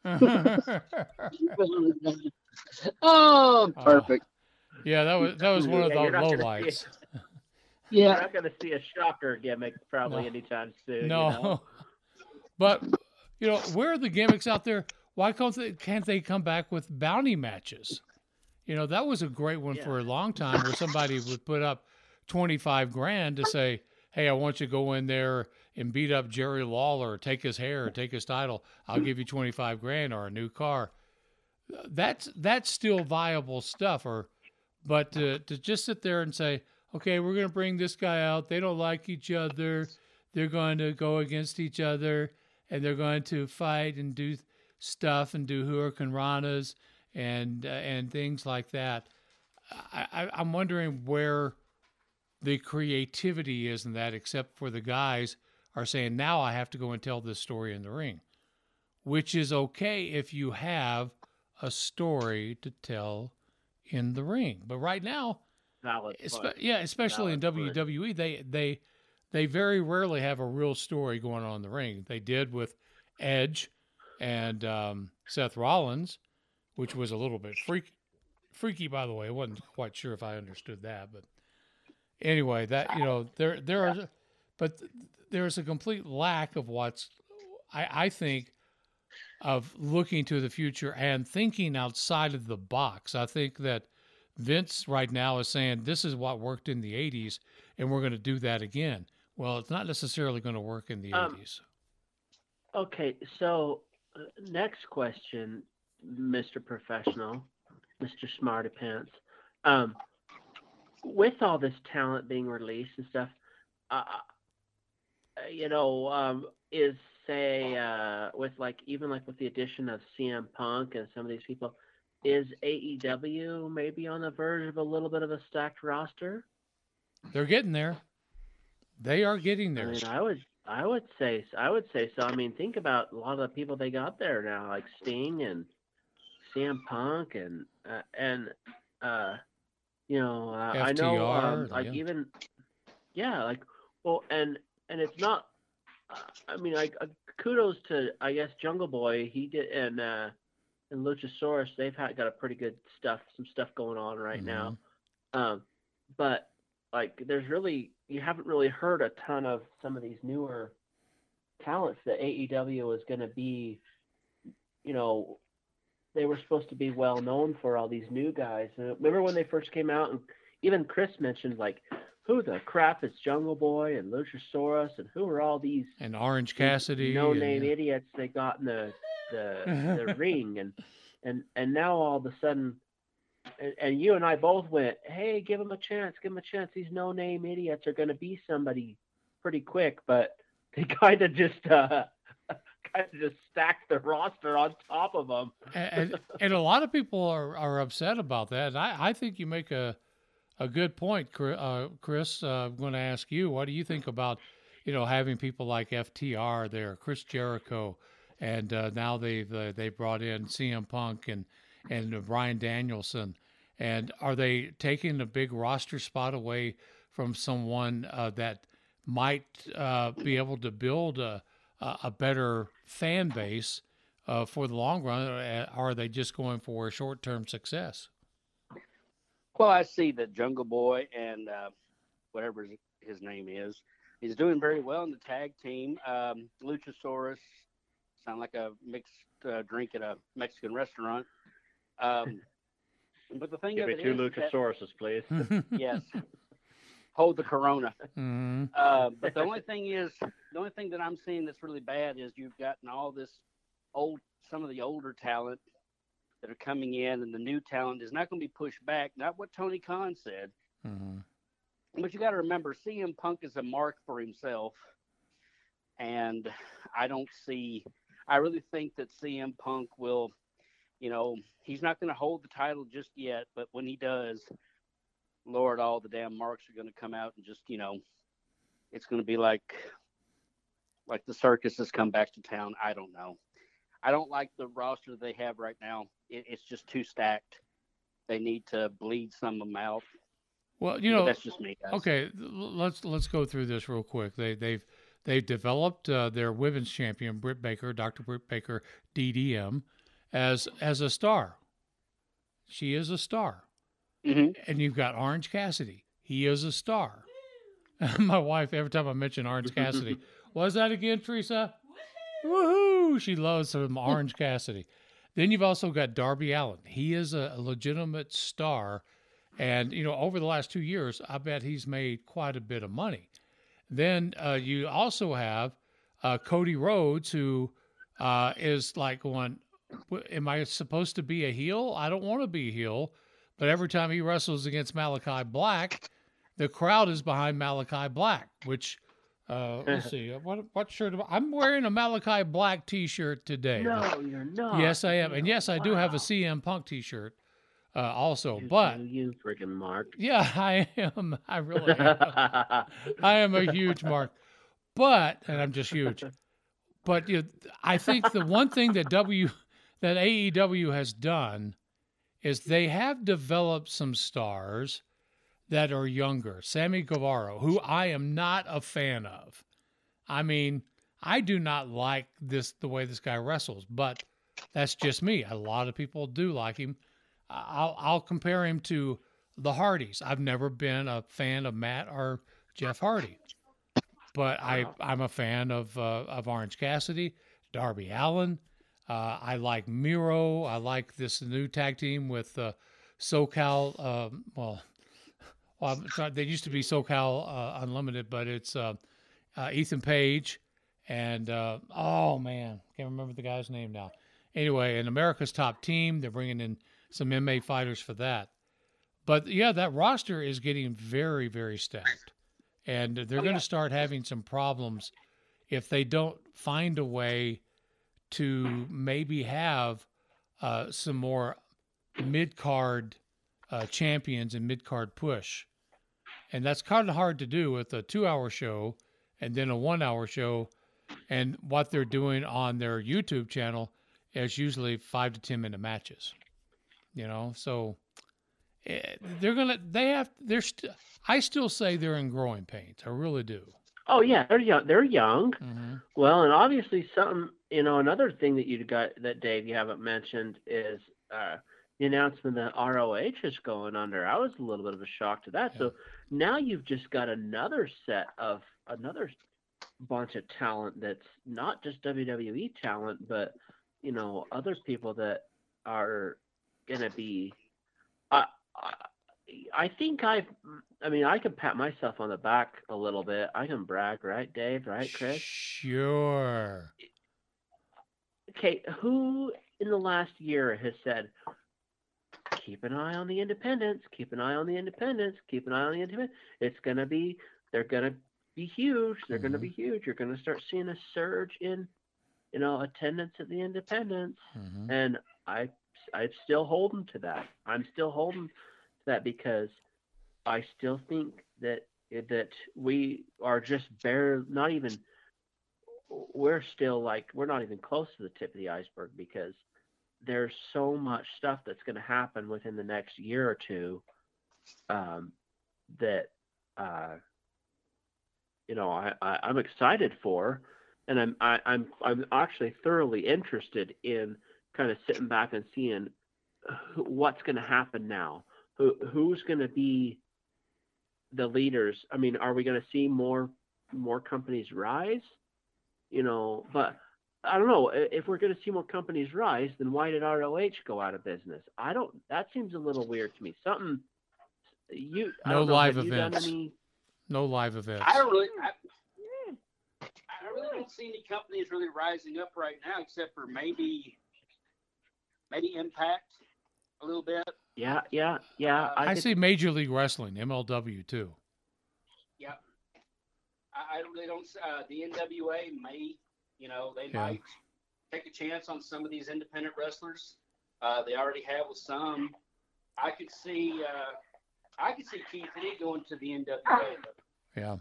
Speaker 6: Oh, perfect.
Speaker 5: Uh, yeah, that was that was one
Speaker 7: yeah,
Speaker 5: of the low lights.
Speaker 6: Yeah,
Speaker 7: you're not going to see a shocker gimmick probably
Speaker 5: no.
Speaker 7: anytime soon.
Speaker 5: No,
Speaker 7: you know?
Speaker 5: But you know, where are the gimmicks out there? Why can't they, can't they come back with bounty matches? You know, that was a great one yeah. for a long time, where somebody would put up twenty-five grand to say, "Hey, I want you to go in there and beat up Jerry Lawler, take his hair, take his title. I'll give you twenty-five grand or a new car." That's that's still viable stuff. Or, but to to just sit there and say, "Okay, we're going to bring this guy out. They don't like each other. They're going to go against each other, and they're going to fight and do stuff and do hurricane ranas and uh, and things like that." I, I, I'm wondering where the creativity is in that, except for the guys are saying, now I have to go and tell this story in the ring, which is okay if you have a story to tell in the ring. But right now, Espe- yeah, especially Valid in W W E, point. they they they very rarely have a real story going on in the ring. They did with Edge and um, Seth Rollins, which was a little bit freaky. Freaky, by the way. I wasn't quite sure if I understood that, but anyway, that you know, there there are, but there's a complete lack of what's, I, I think, of looking to the future and thinking outside of the box. I think that Vince right now is saying this is what worked in the eighties, and we're going to do that again. Well, it's not necessarily going to work in the um, eighties.
Speaker 7: Okay, so uh, next question, Mister Professional, Mister Smarty Pants. Um, with all this talent being released and stuff, uh, you know, um, is say uh, with like even like with the addition of C M Punk and some of these people, is A E W maybe on the verge of a little bit of a stacked roster?
Speaker 5: They're getting there. They are getting there.
Speaker 7: I mean, I would, I would say, I would say so. I mean, think about a lot of the people they got there now, like Sting and C M Punk, and uh, and uh, you know, uh, I know, um, like yeah. even, yeah, like well, and and it's not. Uh, I mean, like uh, kudos to I guess Jungle Boy. He did and. Uh, And Luchasaurus, they've had, got a pretty good stuff, some stuff going on right mm-hmm. now. Um, but like, there's really, you haven't really heard a ton of some of these newer talents that A E W is going to be, you know, they were supposed to be well known for all these new guys. Uh, remember when they first came out, and even Chris mentioned like, who the crap is Jungle Boy and Luchasaurus, and who are all these
Speaker 5: and Orange Cassidy,
Speaker 7: no name
Speaker 5: and,
Speaker 7: idiots they got in the the the ring, and and and now all of a sudden, and, and you and I both went, hey, give them a chance, give them a chance. These no name idiots are going to be somebody pretty quick, but they kind of just uh, kind of just stacked the roster on top of them.
Speaker 5: and, and a lot of people are, are upset about that. And I, I think you make a a good point, Chris. Uh, Chris uh, I'm going to ask you, what do you think about, you know, having people like F T R there, Chris Jericho, and uh, now they've uh, they brought in C M Punk and and uh, Bryan Danielson, and are they taking a big roster spot away from someone uh, that might uh, be able to build a a better fan base uh, for the long run, or are they just going for short-term success?
Speaker 7: Well, I see that Jungle Boy and uh, whatever his name is, he's doing very well in the tag team. Um, Luchasaurus, sound like a mixed uh, drink at a Mexican restaurant. Um, but the thing
Speaker 13: Give
Speaker 7: of
Speaker 13: me
Speaker 7: it
Speaker 13: two
Speaker 7: is
Speaker 13: Lucasauruses, please.
Speaker 7: that, yes, hold the Corona.
Speaker 5: Mm-hmm.
Speaker 7: Uh, but the only thing is, the only thing that I'm seeing that's really bad is you've gotten all this old, some of the older talent that are coming in, and the new talent is not going to be pushed back. Not what Tony Khan said.
Speaker 5: Mm-hmm.
Speaker 7: But you got to remember, C M Punk is a mark for himself, and I don't see. I really think that C M Punk will, you know, he's not going to hold the title just yet, but when he does, Lord, all the damn marks are going to come out and just, you know, it's going to be like, like the circus has come back to town. I don't know. I don't like the roster they have right now. It, it's just too stacked. They need to bleed some of them out.
Speaker 5: Well, you know,
Speaker 7: but that's just me, guys.
Speaker 5: Okay, let's let's go through this real quick. They they've they've developed uh, their women's champion Britt Baker, Doctor Britt Baker, D D M, as as a star. She is a star.
Speaker 7: Mm-hmm.
Speaker 5: And you've got Orange Cassidy. He is a star. My wife, every time I mention Orange Cassidy, what's that again, Teresa? Woohoo! She loves some Orange Cassidy. Then you've also got Darby Allin. He is a legitimate star. And, you know, over the last two years, I bet he's made quite a bit of money. Then uh, you also have uh, Cody Rhodes, who uh, is like going, am I supposed to be a heel? I don't want to be a heel. But every time he wrestles against Malachi Black, the crowd is behind Malachi Black, which, uh, let's see, what what shirt am I? I'm wearing a Malachi Black T-shirt today.
Speaker 7: No, you're not.
Speaker 5: Yes, I am. And yes, I do have a C M Punk T-shirt. Uh, also, but
Speaker 7: you freaking Mark.
Speaker 5: Yeah, I am. I really am. I am a huge Mark, but and I'm just huge. But you know, I think the one thing that W that A E W has done is they have developed some stars that are younger. Sammy Guevara, who I am not a fan of. I mean, I do not like this the way this guy wrestles, but that's just me. A lot of people do like him. I'll, I'll compare him to the Hardys. I've never been a fan of Matt or Jeff Hardy, but I, I'm a fan of uh, of Orange Cassidy, Darby Allin. Uh, I like Miro. I like this new tag team with uh, SoCal. Uh, well, well, I'm sorry, they used to be SoCal uh, Unlimited, but it's uh, uh, Ethan Page and uh, oh man, can't remember the guy's name now. Anyway, in America's Top Team, they're bringing in some M M A fighters for that. But yeah, that roster is getting very, very stacked. And they're oh, going to yeah. start having some problems if they don't find a way to maybe have uh, some more mid-card uh, champions and mid-card push. And that's kind of hard to do with a two-hour show and then a one-hour show. And what they're doing on their YouTube channel is usually five to ten minute matches. You know, so they're gonna. They have. They're. St- I still say they're in growing pains. I really do.
Speaker 7: Oh yeah, they're young. They're young.
Speaker 5: Mm-hmm.
Speaker 7: Well, and obviously, something. You know, another thing that you got that Dave you haven't mentioned is uh, the announcement that R O H is going under. I was a little bit of a shock to that. Yeah. So now you've just got another set of another bunch of talent that's not just W W E talent, but you know, other people that are gonna be I, I I think I've I mean I can pat myself on the back a little bit. I can brag, right, Dave? Right, Chris?
Speaker 5: Sure.
Speaker 7: Okay, who in the last year has said keep an eye on the independents, keep an eye on the independents, keep an eye on the independents? It's gonna be they're gonna be huge. They're mm-hmm. gonna be huge. You're gonna start seeing a surge in, you know, attendance at the independents.
Speaker 5: Mm-hmm.
Speaker 7: And I I'm still holding to that. I'm still holding to that because I still think that that we are just bare, not even, we're still like, we're not even close to the tip of the iceberg because there's so much stuff that's going to happen within the next year or two um, that, uh, you know, I, I, I'm excited for. and I'm I, I'm I'm actually thoroughly interested in kind of sitting back and seeing what's going to happen now. Who who's going to be the leaders? I mean, are we going to see more more companies rise? You know, but I don't know. If we're going to see more companies rise, then why did R O H go out of business? I don't. That seems a little weird to me. Something you I
Speaker 5: no
Speaker 7: don't know,
Speaker 5: live
Speaker 7: have you done
Speaker 5: events.
Speaker 7: any-
Speaker 5: No live events.
Speaker 6: I don't really. I, I really don't see any companies really rising up right now, except for maybe maybe Impact a little bit.
Speaker 7: Yeah, yeah, yeah.
Speaker 6: Uh,
Speaker 5: I,
Speaker 7: could-
Speaker 5: see Major League Wrestling, M L W too.
Speaker 6: Yeah. I, I really don't. Uh, the N W A may, you know, they
Speaker 5: Yeah.
Speaker 6: might take a chance on some of these independent wrestlers. Uh, they already have with some. I could see. Uh, I could see Keith Lee going to the N W A.
Speaker 5: Yeah.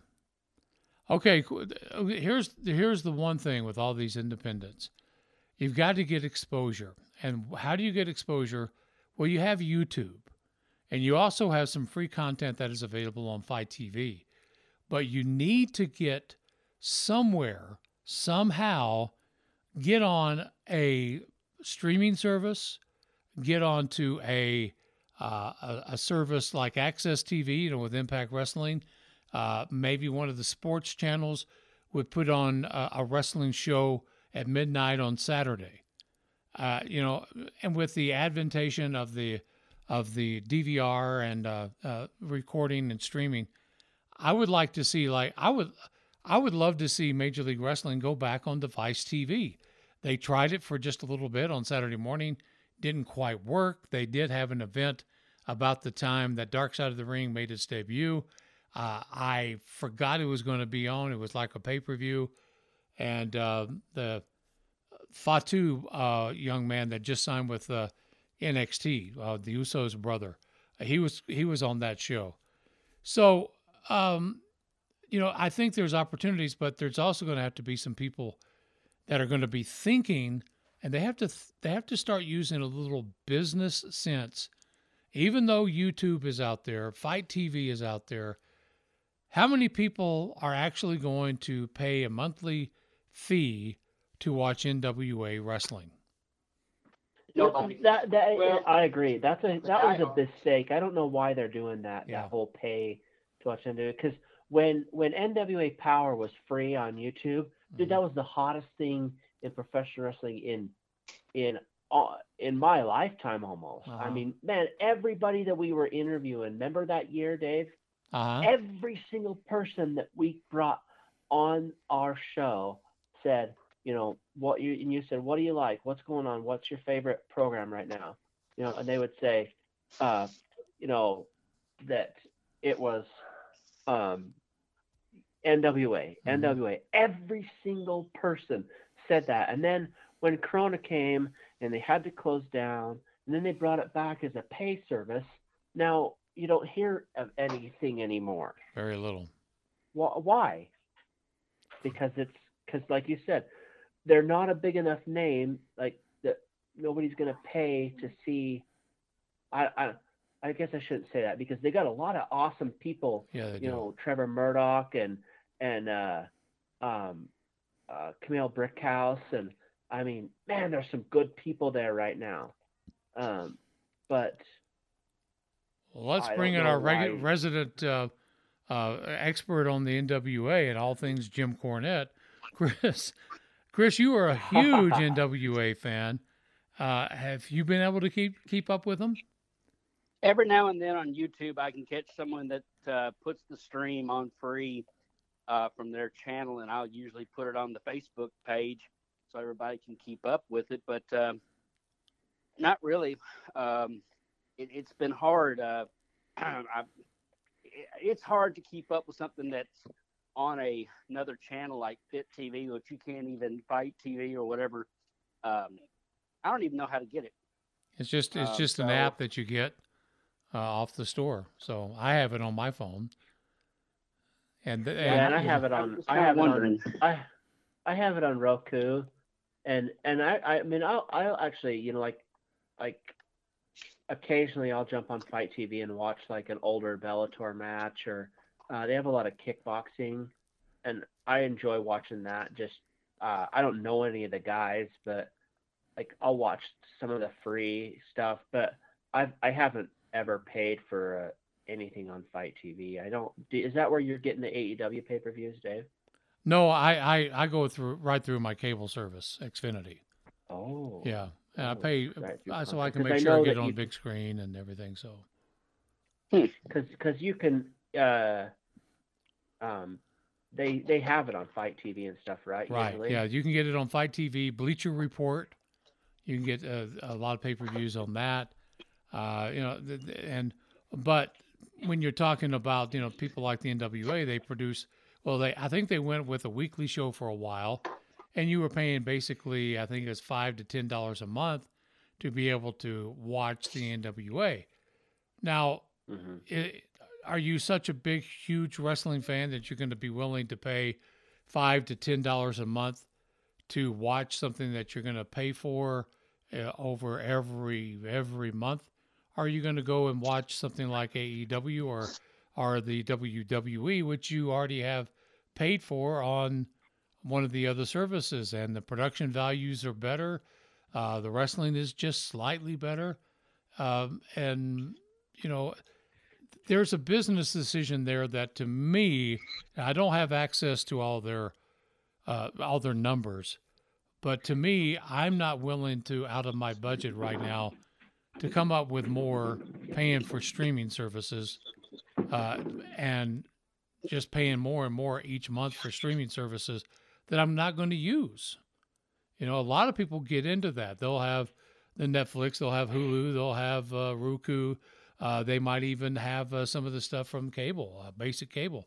Speaker 5: Okay, qu- here's here's the one thing with all these independents. You've got to get exposure. And how do you get exposure? Well, you have YouTube. And you also have some free content that is available on Fight T V. But you need to get somewhere, somehow, get on a streaming service, get onto a uh, a, a service like Access T V, you know, with Impact Wrestling. Uh, maybe one of the sports channels would put on a, a wrestling show at midnight on Saturday. Uh, you know, and with the adventation of the of the D V R and uh, uh, recording and streaming, I would like to see like I would I would love to see Major League Wrestling go back on Device T V. They tried it for just a little bit on Saturday morning, didn't quite work. They did have an event about the time that Dark Side of the Ring made its debut. Uh, I forgot it was going to be on. It was like a pay-per-view. And uh, the Fatu uh, young man that just signed with uh, N X T, uh, the Usos' brother, he was he was on that show. So, um, you know, I think there's opportunities, but there's also going to have to be some people that are going to be thinking, and they have to th- they have to start using a little business sense. Even though YouTube is out there, Fight T V is out there, how many people are actually going to pay a monthly fee to watch N W A wrestling?
Speaker 7: That, that
Speaker 6: Well,
Speaker 7: I agree. That's a that was
Speaker 6: I-
Speaker 7: a mistake. I don't know why they're doing that.
Speaker 5: Yeah.
Speaker 7: That whole pay to watch N W A, because when when N W A Power was free on YouTube, dude, that was the hottest thing in professional wrestling in in uh, in my lifetime almost. I
Speaker 5: Uh-huh.
Speaker 7: mean, man, everybody that we were interviewing, remember that year, Dave?
Speaker 5: Uh-huh.
Speaker 7: Every single person that we brought on our show said, you know, what you and you said, what do you like? What's going on? What's your favorite program right now? You know, and they would say, uh, you know, that it was um, N W A,
Speaker 5: Mm-hmm.
Speaker 7: N W A. Every single person said that. And then when Corona came and they had to close down, and then they brought it back as a pay service, now you don't hear of anything anymore.
Speaker 5: Very little.
Speaker 7: Wh- Why? Because it's because, like you said, they're not a big enough name. Like that, nobody's gonna pay to see. I I I guess I shouldn't say that because they got a lot of awesome people.
Speaker 5: Yeah, they
Speaker 7: you
Speaker 5: do.
Speaker 7: know, Trevor Murdoch and and uh, um, uh, Camille Brickhouse, and I mean, man, there's some good people there right now. Um, but
Speaker 5: Well, let's
Speaker 7: I
Speaker 5: bring
Speaker 7: don't
Speaker 5: in
Speaker 7: know
Speaker 5: our regu-
Speaker 7: why-
Speaker 5: resident uh, uh, expert on the N W A and all things Jim Cornette, Chris. Chris, you are a huge N W A fan. Uh, have you been able to keep keep up with them?
Speaker 6: Every now and then on YouTube, I can catch someone that uh, puts the stream on free uh, from their channel, and I'll usually put it on the Facebook page so everybody can keep up with it. But um, not really. Um, it, it's been hard. Uh, I've, it, it's hard to keep up with something that's on a another channel like Fit T V, which you can't even Fight T V or whatever. Um, I don't even know how to get it.
Speaker 5: It's just it's
Speaker 6: Um,
Speaker 5: just an
Speaker 6: so-
Speaker 5: app that you get uh, off the store. So I have it on my phone. And, th-
Speaker 7: yeah, and I
Speaker 5: and-
Speaker 7: have it
Speaker 6: I
Speaker 7: on.
Speaker 6: was
Speaker 7: I
Speaker 6: kinda
Speaker 7: have it
Speaker 6: wondering.
Speaker 7: on. I I have it on Roku, and and I I mean I'll I'll actually you know like like occasionally I'll jump on Fight T V and watch like an older Bellator match, or uh, they have a lot of kickboxing, and I enjoy watching that just uh, I don't know any of the guys, but like I'll watch some of the free stuff, but I've, I haven't ever paid for uh, anything on Fight T V. I don't. Is that where you're getting the A E W pay-per-views, Dave?
Speaker 5: No, I, I, I go through right through my cable service, Xfinity.
Speaker 7: Oh.
Speaker 5: Yeah, and I
Speaker 7: Oh,
Speaker 5: pay
Speaker 7: right,
Speaker 5: uh, so
Speaker 7: okay.
Speaker 5: I can
Speaker 7: 'Cause
Speaker 5: make
Speaker 7: I
Speaker 5: sure I
Speaker 7: know
Speaker 5: get it
Speaker 7: that
Speaker 5: on
Speaker 7: you-
Speaker 5: big screen and everything. So.
Speaker 7: Because because you can uh, um, they they have it on Fight T V and stuff, right?
Speaker 5: Right.
Speaker 7: Usually?
Speaker 5: Yeah, you can get it on Fight T V, Bleacher Report. You can get a, a lot of pay-per-views on that. Uh, you know, th- th- and but when you're talking about, you know, people like the N W A, they produce. Well, they I think they went with a weekly show for a while, and you were paying basically, I think it was five to ten dollars a month to be able to watch the N W A. Now,
Speaker 7: Mm-hmm.
Speaker 5: it, are you such a big, huge wrestling fan that you're going to be willing to pay five to ten dollars a month to watch something that you're going to pay for uh, over every every month? Are you going to go and watch something like A E W or or the W W E, which you already have paid for on one of the other services, and the production values are better, uh, the wrestling is just slightly better, um, and you know. There's a business decision there that, to me, I don't have access to all their uh, all their numbers, but to me, I'm not willing to, out of my budget right now, to come up with more paying for streaming services uh, and just paying more and more each month for streaming services that I'm not going to use. You know, a lot of people get into that. They'll have the Netflix, they'll have Hulu, they'll have uh, Roku. Uh, they might even have uh, some of the stuff from cable, uh, basic cable.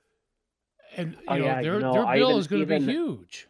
Speaker 5: And, you
Speaker 7: Oh,
Speaker 5: know,
Speaker 7: yeah,
Speaker 5: their,
Speaker 7: you know,
Speaker 5: their
Speaker 7: I
Speaker 5: bill
Speaker 7: even-
Speaker 5: is going to be
Speaker 7: even-
Speaker 5: huge.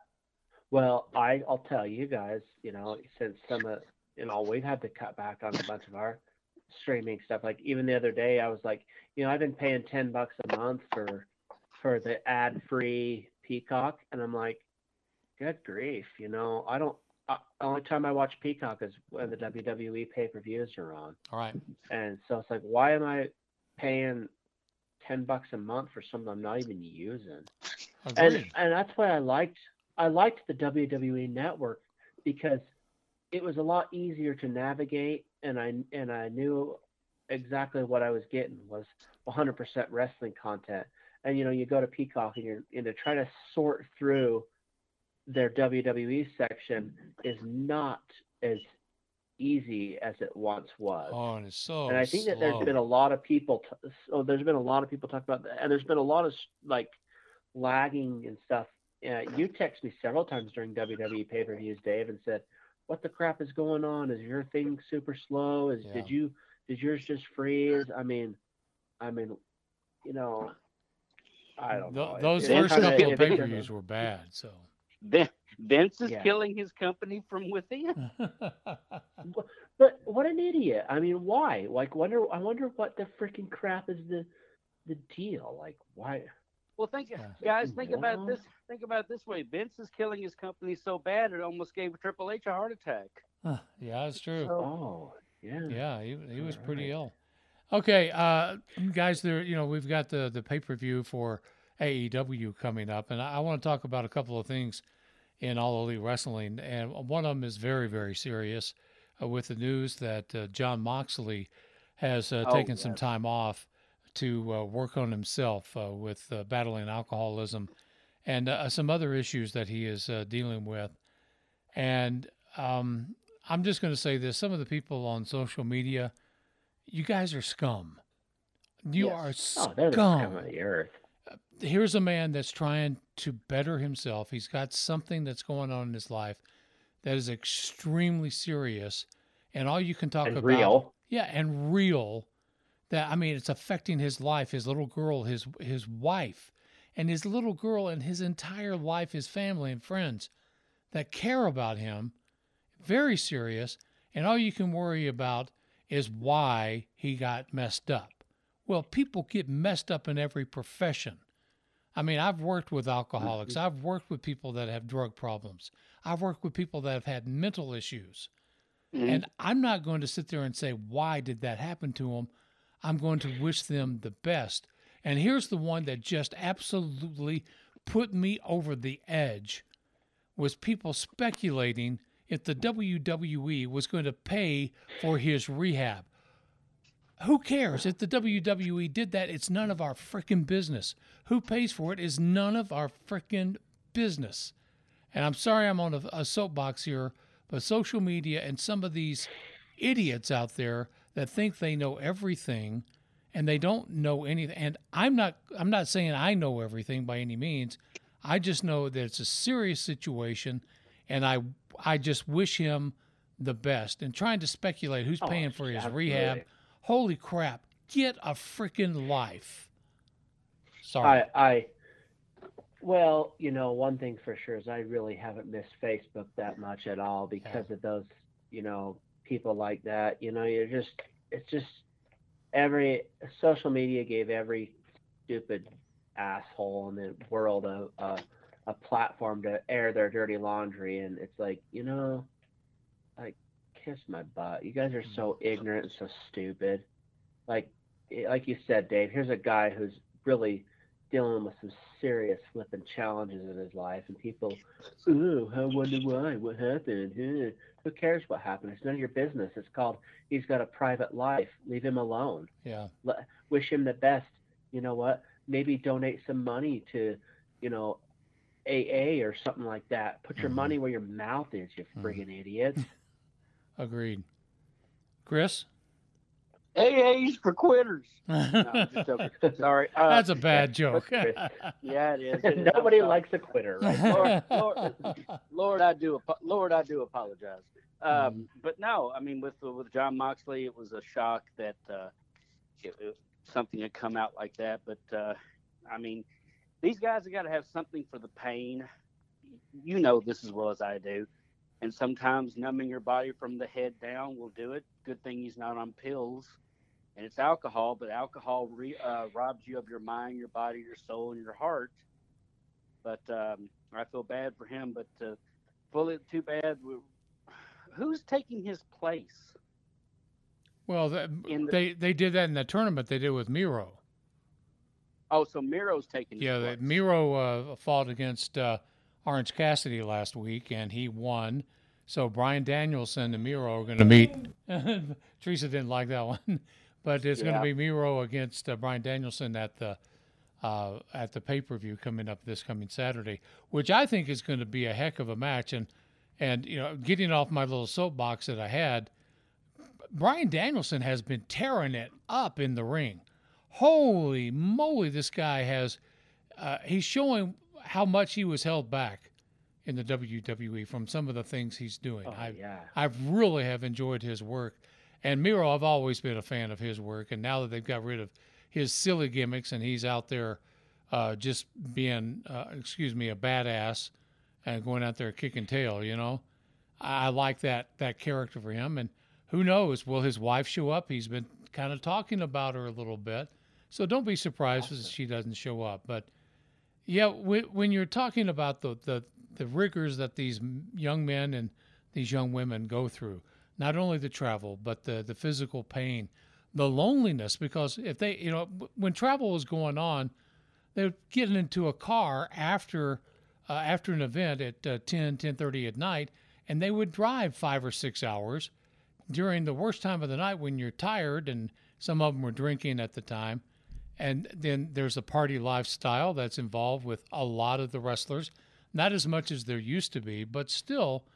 Speaker 7: Well, I I'll tell you guys, you know, since some of you know we've had to cut back on a bunch of our streaming stuff. Like even the other day, I was like, you know, I've been paying ten bucks a month for for the ad free Peacock, and I'm like, good grief, you know, I don't. Uh, the only time I watch Peacock is when the W W E pay per views are on.
Speaker 5: All right.
Speaker 7: And so it's like, why am I paying ten bucks a month for something I'm not even using? And
Speaker 5: Agreed.
Speaker 7: and that's why I liked I liked the W W E network, because it was a lot easier to navigate, and I and I knew exactly what I was getting was one hundred percent wrestling content. And you know, you go to Peacock and you're and to try to sort through their W W E section is not as easy as it once was.
Speaker 5: Oh, and it's so
Speaker 7: And I think that there's
Speaker 5: slow.
Speaker 7: been a lot of people. T- so there's been a lot of people talk about that, and there's been a lot of like lagging and stuff. Uh, you text me several times during W W E pay-per-views, Dave, and said, "What the crap is going on? Is your thing super slow? Is
Speaker 5: Yeah.
Speaker 7: did you did yours just freeze?" I mean, I mean, you know, I don't
Speaker 5: Th-
Speaker 7: know.
Speaker 5: those
Speaker 7: It- it-
Speaker 5: first
Speaker 7: it-
Speaker 5: couple of
Speaker 7: it-
Speaker 5: pay per views were bad. So.
Speaker 6: Vin- Vince is
Speaker 7: Yeah.
Speaker 6: killing his company from within.
Speaker 7: But what an idiot! I mean, why? Like, wonder. I wonder what the freaking crap is the the deal. Like, why?
Speaker 6: Well, think,
Speaker 5: Yeah.
Speaker 6: guys, think about
Speaker 7: Moron.
Speaker 6: this. Think about it this way: Vince is killing his company so bad it almost gave Triple H a heart attack.
Speaker 5: Yeah, that's true.
Speaker 7: Oh, yeah.
Speaker 5: Yeah, he he was
Speaker 7: All
Speaker 5: pretty
Speaker 7: right.
Speaker 5: ill. Okay, uh, guys, there you know we've got the the pay per view for A E W coming up, and I, I want to talk about a couple of things in All Elite Wrestling, and one of them is very very serious, uh, with the news that uh, John Moxley has uh,
Speaker 6: Oh,
Speaker 5: taken some
Speaker 6: yes.
Speaker 5: time off to uh, work on himself uh, with uh, battling alcoholism and uh, some other issues that he is uh, dealing with, and um, I'm just going to say this: some of the people on social media. You guys are scum. You
Speaker 7: Yes.
Speaker 5: are
Speaker 7: Oh, they're the scum
Speaker 5: scum.
Speaker 7: of the earth.
Speaker 5: Here's a man that's trying to better himself. He's got something that's going on in his life that is extremely serious, and all you can talk
Speaker 7: And
Speaker 5: about,
Speaker 7: real.
Speaker 5: yeah, and real. That I mean, it's affecting his life, his little girl, his his wife, and his little girl, and his entire life, his family and friends that care about him. Very serious, and all you can worry about is why he got messed up. Well, people get messed up in every profession. I mean, I've worked with alcoholics. I've worked with people that have drug problems. I've worked with people that have had mental issues.
Speaker 6: Mhm.
Speaker 5: And I'm not going to sit there and say, why did that happen to them? I'm going to wish them the best. And here's the one that just absolutely put me over the edge. was people speculating if the W W E was going to pay for his rehab. Who cares? If the W W E did that, it's none of our frickin' business. Who pays for it is none of our frickin' business. And I'm sorry I'm on a, a soapbox here, but social media and some of these idiots out there that think they know everything and they don't know anything. And I'm not I'm not saying I know everything by any means. I just know that it's a serious situation, and I I just wish him the best. And trying to speculate who's
Speaker 7: Oh,
Speaker 5: paying for his
Speaker 7: absolutely.
Speaker 5: rehab, holy crap, get a freaking life. Sorry.
Speaker 7: I, I, well, you know, one thing for sure is I really haven't missed Facebook that much at all because of those, you know, people like that. You know, you're just, it's just every social media gave every stupid asshole in the world a, a, a platform to air their dirty laundry. And it's like, you know, like, kiss my butt. You guys are so ignorant and so stupid. Like, like you said, Dave, here's a guy who's really dealing with some serious flipping challenges in his life, and people, oh, I wonder why, what happened? Huh. Who cares what happened? It's none of your business. It's called, he's got a private life. Leave him alone.
Speaker 5: Yeah.
Speaker 7: Let, wish him the best. You know what? Maybe donate some money to, you know, A A or something like that. Put your
Speaker 5: Mhm.
Speaker 7: money where your mouth is, you friggin' idiots.
Speaker 5: Agreed. Chris?
Speaker 6: A A's for quitters. No, I'm just joking. Sorry. Uh,
Speaker 5: That's a bad joke.
Speaker 6: Yeah, it is. It is.
Speaker 7: Nobody
Speaker 6: I'm sorry.
Speaker 7: likes a quitter, right?
Speaker 6: Lord, Lord, Lord, I do. apo- Lord, I do apologize. Um, but no, I mean, with with John Moxley, it was a shock that uh, it, it, something had come out like that. But uh, I mean, these guys have got to have something for the pain. You know this as well as I do. And sometimes numbing your body from the head down will do it. Good thing he's not on pills. And it's alcohol, but alcohol re, uh, robs you of your mind, your body, your soul, and your heart. But um, I feel bad for him, but uh, fully too bad. Who's taking his place?
Speaker 5: Well, that,
Speaker 6: In the-
Speaker 5: they they did that in the tournament they did with Miro.
Speaker 6: Oh, so Miro's taking his
Speaker 5: Yeah,
Speaker 6: place.
Speaker 5: that Miro uh, fought against uh, Orange Cassidy last week, and he won. So Brian Danielson and Miro are going to meet. Teresa didn't like that one, but it's going
Speaker 6: Yeah.
Speaker 5: to be Miro against uh, Brian Danielson at the uh, at the pay per view coming up this coming Saturday, which I think is going to be a heck of a match. And and you know, getting off my little soapbox that I had, Brian Danielson has been tearing it up in the ring. Holy moly, this guy has. Uh, he's showing how much he was held back in the W W E from some of the things he's doing.
Speaker 7: Oh,
Speaker 5: I
Speaker 7: yeah.
Speaker 5: I really have enjoyed his work. And Miro, I've always been a fan of his work. And now that they've got rid of his silly gimmicks and he's out there uh, just being, uh, excuse me, a badass and going out there kicking tail, you know, I, I like that that character for him. And who knows, will his wife show up? He's been kind of talking about her a little bit. So don't be surprised if she doesn't show up. But yeah, when, when you're talking about the, the the rigors that these young men and these young women go through, not only the travel, but the, the physical pain, the loneliness, because if they, you know, when travel was going on, they're getting into a car after uh, after an event at uh, ten, ten thirty at night, and they would drive five or six hours during the worst time of the night when you're tired, and some of them were drinking at the time. And then there's a party lifestyle that's involved with a lot of the wrestlers. Not as much as there used to be, but still,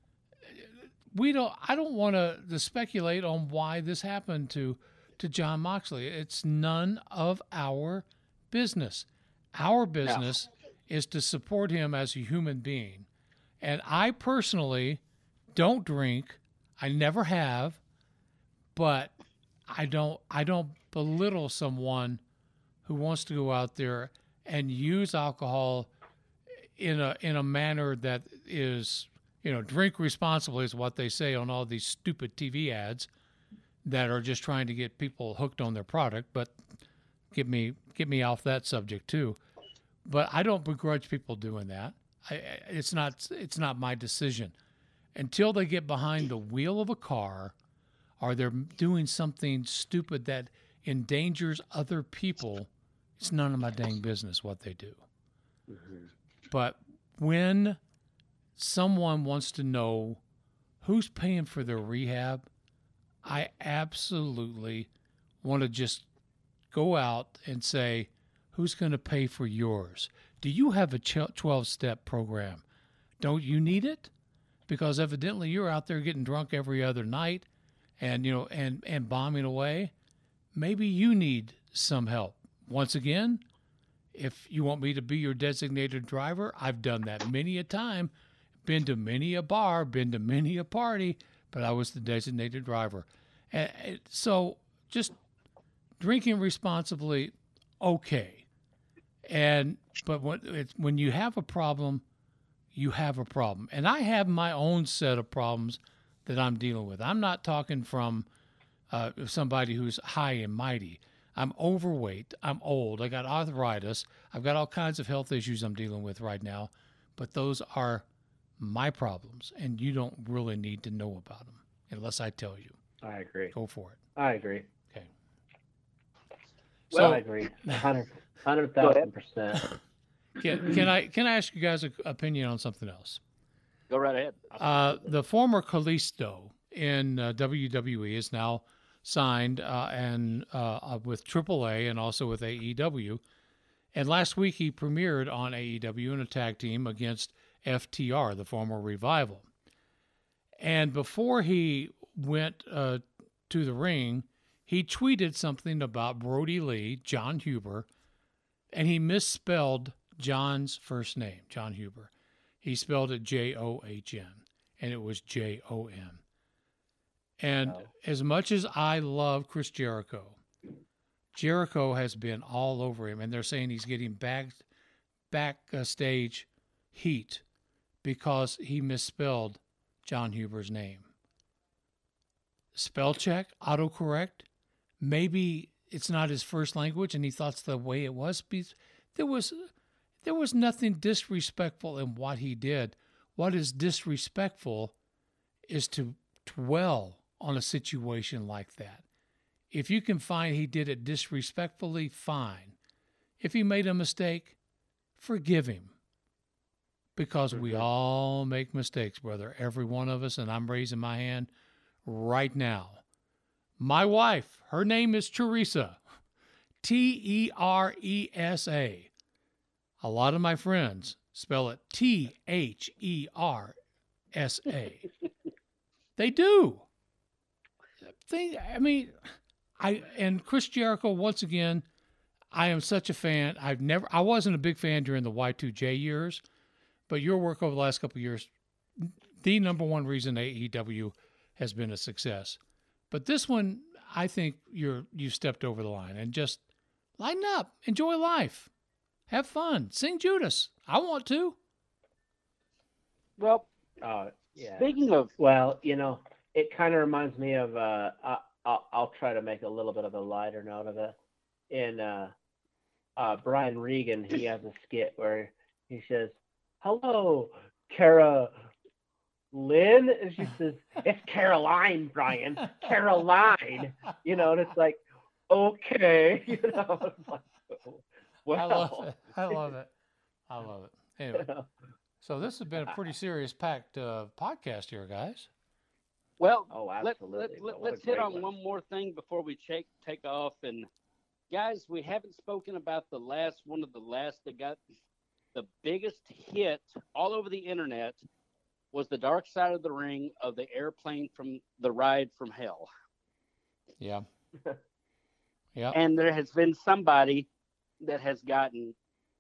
Speaker 5: we don't. I don't want to, to speculate on why this happened to to John Moxley. It's none of our business. Our business is to support him as a human being. And I personally don't drink. I never have, but I don't. I don't belittle someone who wants to go out there and use alcohol in a in a manner that is, you know, drink responsibly is what they say on all these stupid T V ads that are just trying to get people hooked on their product. But get me get me off that subject too. But I don't begrudge people doing that. I, it's not it's not my decision until they get behind the wheel of a car or they're doing something stupid that endangers other people. It's none of my dang business what they do.
Speaker 7: Mm-hmm.
Speaker 5: But when someone wants to know who's paying for their rehab, I absolutely want to just go out and say, who's going to pay for yours? Do you have a twelve-step program? Don't you need it? Because evidently you're out there getting drunk every other night and, you know, and, and bombing away. Maybe you need some help. Once again, if you want me to be your designated driver, I've done that many a time, been to many a bar, been to many a party, but I was the designated driver. And so just drinking responsibly, okay. And but when it's, when you have a problem, you have a problem. And I have my own set of problems that I'm dealing with. I'm not talking from uh, somebody who's high and mighty. I'm overweight. I'm old. I got arthritis. I've got all kinds of health issues I'm dealing with right now. But those are my problems, and you don't really need to know about them unless I tell you.
Speaker 7: I agree.
Speaker 5: Go for it.
Speaker 7: I agree.
Speaker 5: Okay.
Speaker 7: Well,
Speaker 5: So-
Speaker 7: I agree. Hundred thousand percent.
Speaker 5: Can, can I can I ask you guys an opinion on something else?
Speaker 6: Go right ahead.
Speaker 5: Uh, the former Kalisto in uh, W W E is now signed uh, and uh, with triple A and also with A E W. And last week he premiered on A E W in a tag team against F T R, the former Revival. And before he went uh, to the ring, he tweeted something about Brody Lee, John Huber, and he misspelled John's first name, John Huber. He spelled it J O H N, and it was J O N. And
Speaker 7: Oh.
Speaker 5: as much as I love Chris Jericho, Jericho has been all over him, and they're saying he's getting back, backstage heat because he misspelled John Huber's name. Spell check, autocorrect, maybe it's not his first language and he thought it's the way it was. There was, there was nothing disrespectful in what he did. What is disrespectful is to dwell on a situation like that. If you can find he did it disrespectfully, fine. If he made a mistake, forgive him. Because we all make mistakes, brother. Every one of us, and I'm raising my hand right now. My wife, her name is Teresa, T E R E S A. A lot of my friends spell it T H E R S A. They do. They, I mean, I and Chris Jericho, once again, I am such a fan. I've never, I wasn't a big fan during the Y two J years, but your work over the last couple of years, the number one reason A E W has been a success. But this one, I think you're you stepped over the line and just lighten up, enjoy life, have fun, sing Judas. I want to.
Speaker 7: Well, uh, yeah.
Speaker 6: Speaking of,
Speaker 7: well, you know, it kind of reminds me of. Uh, I, I'll, I'll try to make a little bit of a lighter note of it. In uh, uh, Brian Regan, he has a skit where he says, "Hello, Cara Lynn," and she says, "It's Caroline, Brian, Caroline." You know, and it's like, okay, you know, it's like, well,
Speaker 5: I love it. I love it. I love it. Anyway, so this has been a pretty serious packed uh, podcast here, guys.
Speaker 6: Well,
Speaker 7: oh,
Speaker 6: let,
Speaker 7: absolutely.
Speaker 6: let, let,
Speaker 7: What a
Speaker 6: let's hit
Speaker 7: great
Speaker 6: on
Speaker 7: one.
Speaker 6: one more thing before we take take off. And guys, we haven't spoken about the last one of the last that got the biggest hit all over the internet was the Dark Side of the Ring of the airplane from the ride from hell.
Speaker 5: Yeah. Yeah.
Speaker 6: And there has been somebody that has gotten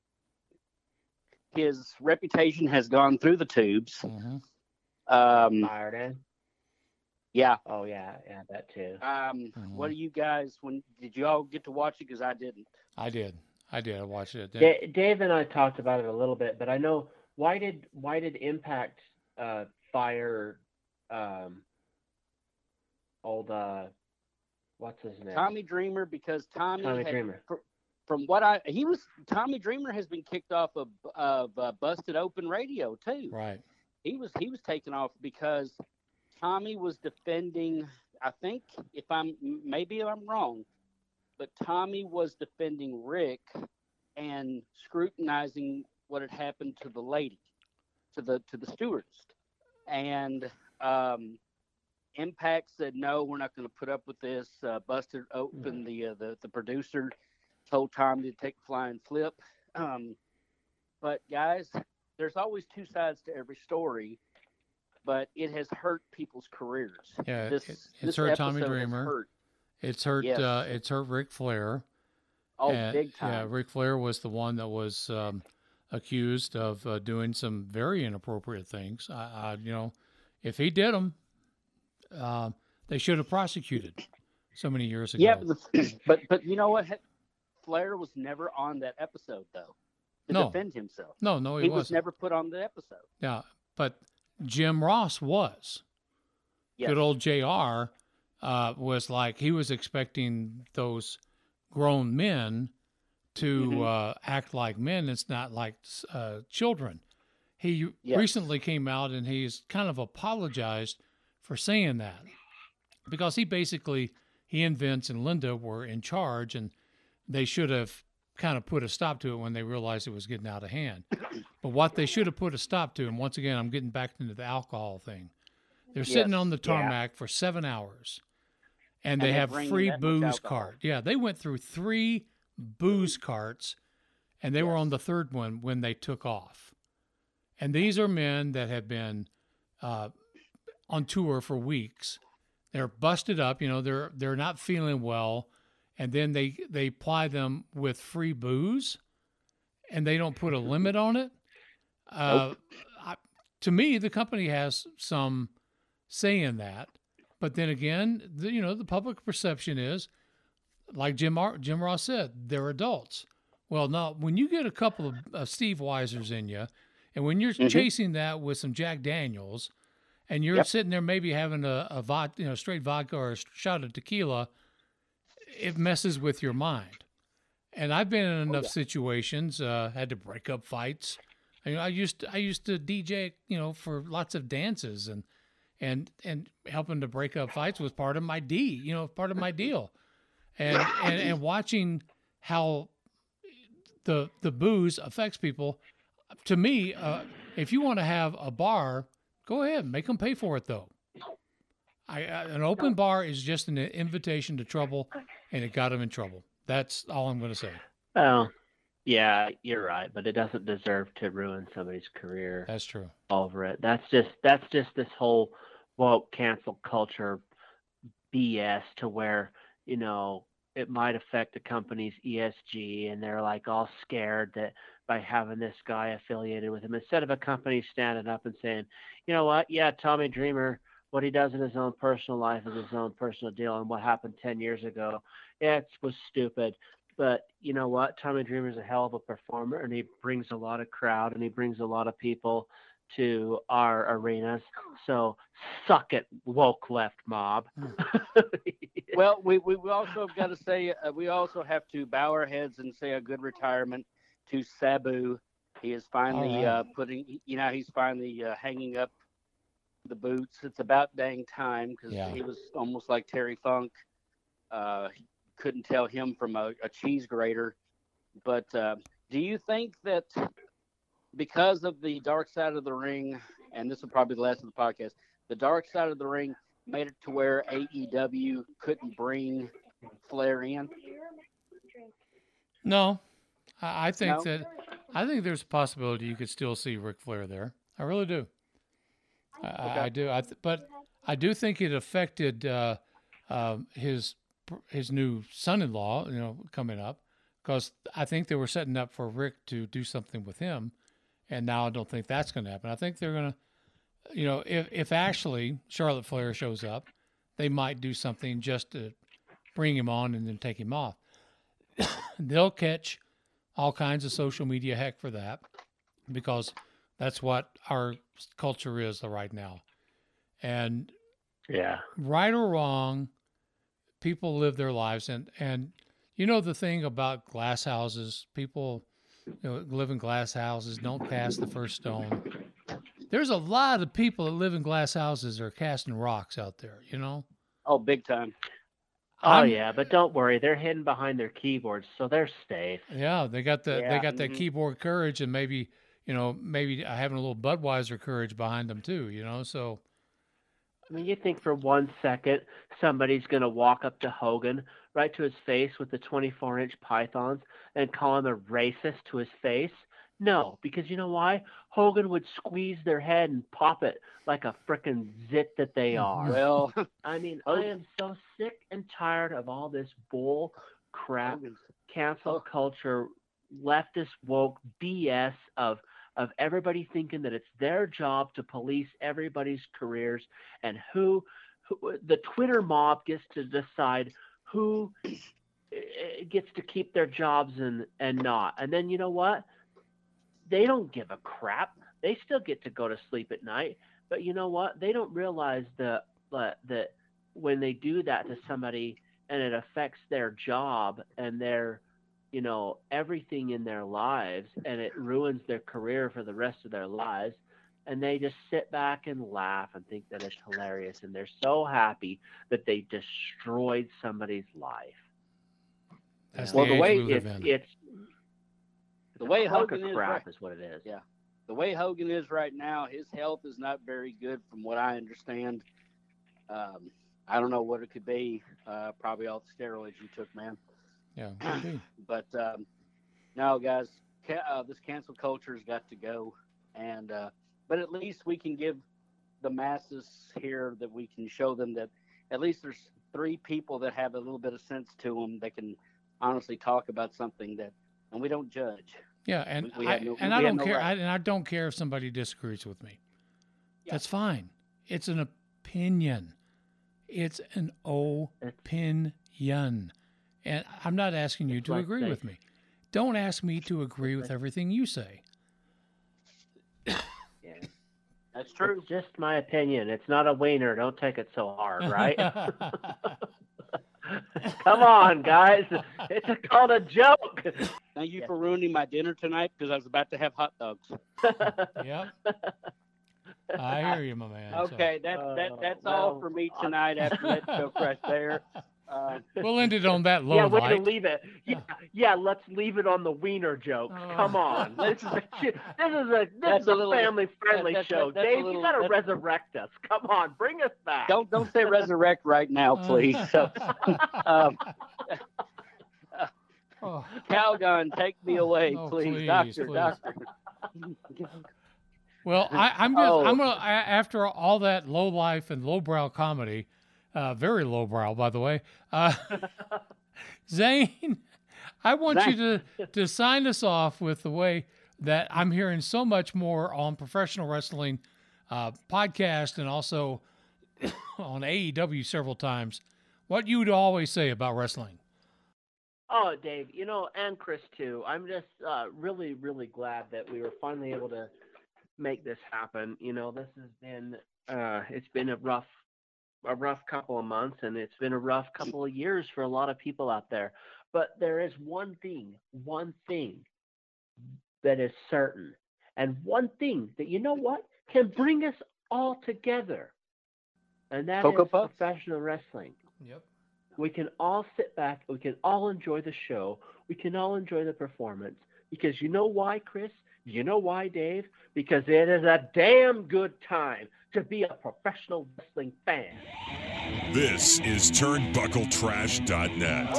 Speaker 6: his reputation has gone through the tubes.
Speaker 5: Mm-hmm.
Speaker 6: Um,
Speaker 7: Fired in.
Speaker 6: Yeah.
Speaker 7: Oh yeah, yeah, that too.
Speaker 6: Um,
Speaker 5: Mhm.
Speaker 6: What do you guys? When did you all get to watch it? Because I didn't.
Speaker 5: I did. I did. I watched it.
Speaker 7: Da- Dave and I talked about it a little bit, but I know why did why did Impact uh, fire um, old uh, what's his name?
Speaker 6: Tommy Dreamer, because Tommy,
Speaker 7: Tommy
Speaker 6: had,
Speaker 7: Dreamer.
Speaker 6: fr- from what I he was Tommy Dreamer has been kicked off of of uh, Busted Open Radio too.
Speaker 5: Right.
Speaker 6: He was he was taken off because Tommy was defending. I think if I'm maybe I'm wrong, but Tommy was defending Rick and scrutinizing what had happened to the lady. to the to the stewards, and um, Impact said no, we're not going to put up with this. Uh, busted open the uh, the the producer, told Tom to take a flying flip. Um, but guys, there's always two sides to every story. But it has hurt people's careers.
Speaker 5: Yeah,
Speaker 6: this,
Speaker 5: it, it's
Speaker 6: this
Speaker 5: hurt Tommy
Speaker 6: episode has
Speaker 5: Dreamer.
Speaker 6: hurt.
Speaker 5: It's hurt.
Speaker 6: Yes.
Speaker 5: Uh, it's hurt Ric Flair.
Speaker 6: Oh,
Speaker 5: and,
Speaker 6: big time.
Speaker 5: Yeah, Ric Flair was the one that was um, accused of uh, doing some very inappropriate things. I, I, you know, if he did them, uh, they should have prosecuted so many years ago.
Speaker 6: Yeah, but, but but you know what? Flair was never on that episode though to
Speaker 5: no.
Speaker 6: defend himself.
Speaker 5: No, no, he,
Speaker 6: he
Speaker 5: wasn't.
Speaker 6: was never put on the episode.
Speaker 5: Yeah, but Jim Ross was.
Speaker 6: Yes.
Speaker 5: Good old J R uh, was like he was expecting those grown men to
Speaker 6: Mm-hmm.
Speaker 5: uh, act like men. It's not like uh, children. He
Speaker 6: Yes.
Speaker 5: recently came out and he's kind of apologized for saying that because he basically, he and Vince and Linda were in charge and they should have kind of put a stop to it when they realized it was getting out of hand. But what they should have put a stop to, and once again, I'm getting back into the alcohol thing. They're sitting
Speaker 6: Yes.
Speaker 5: on the tarmac
Speaker 6: Yeah.
Speaker 5: for seven hours and
Speaker 6: And
Speaker 5: they
Speaker 6: they're
Speaker 5: have
Speaker 6: bringing
Speaker 5: free
Speaker 6: that much
Speaker 5: booze
Speaker 6: alcohol.
Speaker 5: cart. Yeah, they went through three booze carts and they were on the third one when they took off. And these are men that have been uh, on tour for weeks. They're busted up, you know, they're they're not feeling well, and then they they ply them with free booze, and they don't put a limit on it. Uh, I, to me, the company has some say in that, but then again, the, you know, the public perception is, like Jim Ar- Jim Ross said, they're adults. Well, no, when you get a couple of uh, Steve Weisers in you, and when you're
Speaker 6: Mhm.
Speaker 5: chasing that with some Jack Daniels, and you're
Speaker 6: Yep.
Speaker 5: sitting there maybe having a, a vod, you know, straight vodka or a shot of tequila, it messes with your mind. And I've been in enough
Speaker 6: yeah.
Speaker 5: situations, uh, had to break up fights. I, I used to, I used to D J, you know, for lots of dances, and and and helping to break up fights was part of my D, you know, part of my deal. And and, and watching how the the booze affects people. To me, uh, if you want to have a bar, go ahead, make them pay for it though. I, I an open bar is just an invitation to trouble, and it got them in trouble. That's all I'm going to say.
Speaker 7: Well, yeah, you're right, but it doesn't deserve to ruin somebody's career.
Speaker 5: That's true.
Speaker 7: Over it. That's just that's just this whole woke cancel culture B S to where, you know, it might affect the company's E S G, and they're like all scared that by having this guy affiliated with him, instead of a company standing up and saying, you know what, yeah, Tommy Dreamer, what he does in his own personal life is his own personal deal, and what happened ten years ago, yeah, it was stupid. But you know what? Tommy Dreamer's a hell of a performer, and he brings a lot of crowd, and he brings a lot of people to our arenas. So suck it, woke left mob.
Speaker 6: Well, we we we also have got to say uh, we also have to bow our heads and say a good retirement to Sabu. He is finally
Speaker 5: All right.
Speaker 6: uh, putting, you know, he's finally uh, hanging up the boots. It's about dang time because
Speaker 5: Yeah.
Speaker 6: he was almost like Terry Funk. Uh, couldn't tell him from a, a cheese grater. But uh, do you think that because of the dark side of the ring, and this will probably be the last of the podcast, the dark side of the ring made it to where A E W couldn't bring Flair in?
Speaker 5: No, I, I think
Speaker 6: No?
Speaker 5: that I think there's a possibility you could still see Ric Flair there. I really do. I, I, I do. I th- but I do think it affected uh, uh, his his new son-in-law, you know, coming up, because I think they were setting up for Rick to do something with him, and now I don't think that's going to happen. I think they're going to, you know, if if Ashley Charlotte Flair shows up, they might do something just to bring him on and then take him off. They'll catch all kinds of social media heck for that, because that's what our culture is right now. And
Speaker 7: Yeah.
Speaker 5: right or wrong, people live their lives. And, and you know, the thing about glass houses, people, you know, live in glass houses, don't cast the first stone. There's a lot of people that live in glass houses that are casting rocks out there, you know?
Speaker 6: Oh, big time.
Speaker 7: Oh
Speaker 5: I'm-
Speaker 7: yeah, but don't worry, they're hidden behind their keyboards, so they're safe.
Speaker 5: Yeah, they got the they
Speaker 7: Yeah,
Speaker 5: got that
Speaker 7: mhm.
Speaker 5: keyboard courage, and maybe, you know, maybe having a little Budweiser courage behind them too, you know, so.
Speaker 7: I mean, you think for one second somebody's going to walk up to Hogan right to his face with the twenty-four inch pythons and call him a racist to his face? No, because you know why? Hogan would squeeze their head and pop it like a frickin' zit that they are.
Speaker 6: Well,
Speaker 7: I mean, I am so sick and tired of all this bull crap, cancel culture, leftist woke B S of of everybody thinking that it's their job to police everybody's careers, and who, who the Twitter mob gets to decide who gets to keep their jobs and, and not. And then you know what? They don't give a crap. They still get to go to sleep at night. But you know what? They don't realize that that when they do that to somebody and it affects their job and their, you know, everything in their lives, and it ruins their career for the rest of their lives, and they just sit back and laugh and think that it's hilarious, and they're so happy that they destroyed somebody's life.
Speaker 5: That's
Speaker 7: well,
Speaker 5: the,
Speaker 7: the way
Speaker 5: we live
Speaker 7: it's,
Speaker 5: in.
Speaker 7: it's
Speaker 6: the way Hogan
Speaker 7: is
Speaker 6: crap
Speaker 7: right. is what it is.
Speaker 6: Yeah, the way Hogan is right now, his health is not very good, from what I understand. Um, I don't know what it could be. Uh, probably all the steroids you took, man.
Speaker 5: Yeah, could be.
Speaker 6: But um, no, guys, ca- uh, this cancel culture has got to go. And uh, but at least we can give the masses here that we can show them that at least there's three people that have a little bit of sense to them that can honestly talk about something that, and we don't judge.
Speaker 5: Yeah, and
Speaker 6: we, we
Speaker 5: I
Speaker 6: no,
Speaker 5: and I don't
Speaker 6: no
Speaker 5: care.
Speaker 6: right.
Speaker 5: I, and I don't care if somebody disagrees with me.
Speaker 6: Yeah.
Speaker 5: That's fine. It's an opinion. It's an opinion. And I'm not asking you to
Speaker 7: like
Speaker 5: agree
Speaker 7: they,
Speaker 5: with me. Don't ask me to agree with everything you say.
Speaker 7: Yeah.
Speaker 6: That's true.
Speaker 7: It's just my opinion. It's not a wiener. Don't take it so hard, right? Come on, guys. It's a, called a joke.
Speaker 6: Thank you yeah. for ruining my dinner tonight because I was about to have hot dogs.
Speaker 5: Yep. I hear you, my man.
Speaker 6: Okay,
Speaker 5: so.
Speaker 6: that's that, that's uh, all for me tonight after that joke right there. Uh,
Speaker 5: we'll end it on that low
Speaker 7: Yeah, we're
Speaker 5: light.
Speaker 7: gonna leave it. Yeah, yeah, let's leave it on the wiener joke.
Speaker 5: Oh.
Speaker 7: Come on, this is a this is a this
Speaker 6: That's
Speaker 7: is
Speaker 6: a
Speaker 7: a,
Speaker 6: little-
Speaker 7: family friendly
Speaker 6: that- that-
Speaker 7: show.
Speaker 6: that's a
Speaker 7: Dave,
Speaker 6: little-
Speaker 7: you gotta
Speaker 6: that's-
Speaker 7: resurrect us. Come on, bring us back.
Speaker 6: don't don't say resurrect right now, please. So, um,
Speaker 5: oh.
Speaker 6: Calgon, take me away,
Speaker 5: Oh,
Speaker 6: please,
Speaker 5: please,
Speaker 6: doctor,
Speaker 5: please.
Speaker 6: doctor.
Speaker 5: Well, I, I'm gonna,
Speaker 6: Oh.
Speaker 5: I'm gonna, I, after all that low life and lowbrow comedy, uh, very lowbrow, by the way, uh, Zane, I want
Speaker 6: Zane.
Speaker 5: you to, to sign us off with the way that I'm hearing so much more on professional wrestling uh, podcast and also on A E W several times. What you would always say about wrestling.
Speaker 7: Oh, Dave, you know, and Chris too. I'm just uh, really, really glad that we were finally able to make this happen. You know, this has been uh, it's been a rough, a rough couple of months, and it's been a rough couple of years for a lot of people out there. But there is one thing, one thing that is certain, and one thing that you know what can bring us all together, and that
Speaker 6: Cocoa
Speaker 7: is
Speaker 6: Puffs?
Speaker 7: professional wrestling.
Speaker 5: Yep.
Speaker 7: We can all sit back. We can all enjoy the show. We can all enjoy the performance. Because you know why, Chris? You know why, Dave? Because it is a damn good time to be a professional wrestling fan.
Speaker 1: This is turnbuckle trash dot net.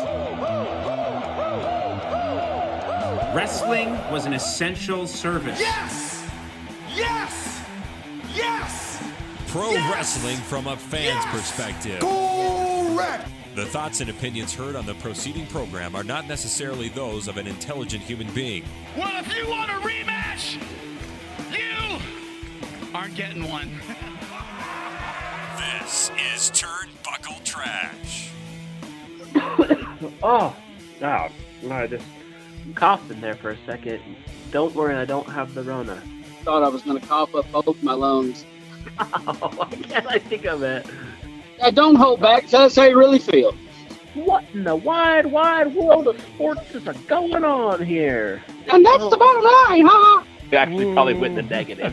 Speaker 13: Wrestling was an essential service.
Speaker 11: Yes! Yes! Yes!
Speaker 1: Pro
Speaker 11: Yes!
Speaker 1: wrestling from a fan's
Speaker 11: Yes!
Speaker 1: perspective.
Speaker 11: Correct!
Speaker 1: The thoughts and opinions heard on the preceding program are not necessarily those of an intelligent human being.
Speaker 11: Well, if you want a rematch, you aren't getting one.
Speaker 1: This is Turnbuckle Trash.
Speaker 7: Oh, oh, I just coughed in there for a second. Don't worry, I don't have the Rona.
Speaker 6: Thought I was going to cough up both my lungs.
Speaker 7: Oh, why can't I think of it?
Speaker 6: Now, don't hold back. Tell us how you really feel.
Speaker 7: What in the wide, wide world of sports is going on here?
Speaker 6: And that's the bottom line, huh?
Speaker 7: You actually probably went the negative.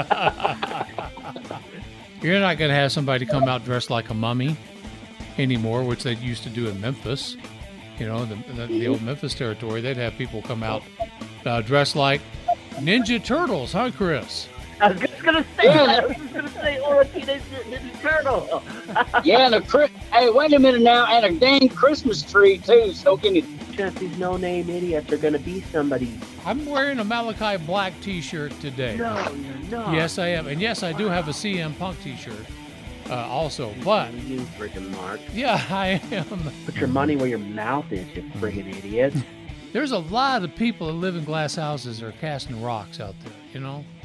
Speaker 5: You're not going to have somebody come out dressed like a mummy anymore, which they used to do in Memphis. You know, the, the, the old Memphis territory, they'd have people come out uh, dressed like Ninja Turtles, huh, Chris?
Speaker 7: I was just gonna say
Speaker 6: Yeah.
Speaker 7: that. I was just gonna say, or a Teenage Ninja Turtle.
Speaker 6: Yeah, and a Chri- hey, wait a minute now, and a dang Christmas tree too. So give me.
Speaker 7: Just these no-name idiots are gonna be somebody.
Speaker 5: I'm wearing a Malachi Black T-shirt today.
Speaker 7: No, you're not.
Speaker 5: Yes, I am, and yes, I do have a C M Punk T-shirt uh, also. But
Speaker 7: You freaking Mark.
Speaker 5: yeah, I am.
Speaker 7: Put your money where your mouth is, you friggin' idiot.
Speaker 5: There's a lot of people that live in glass houses that are casting rocks out there. You know.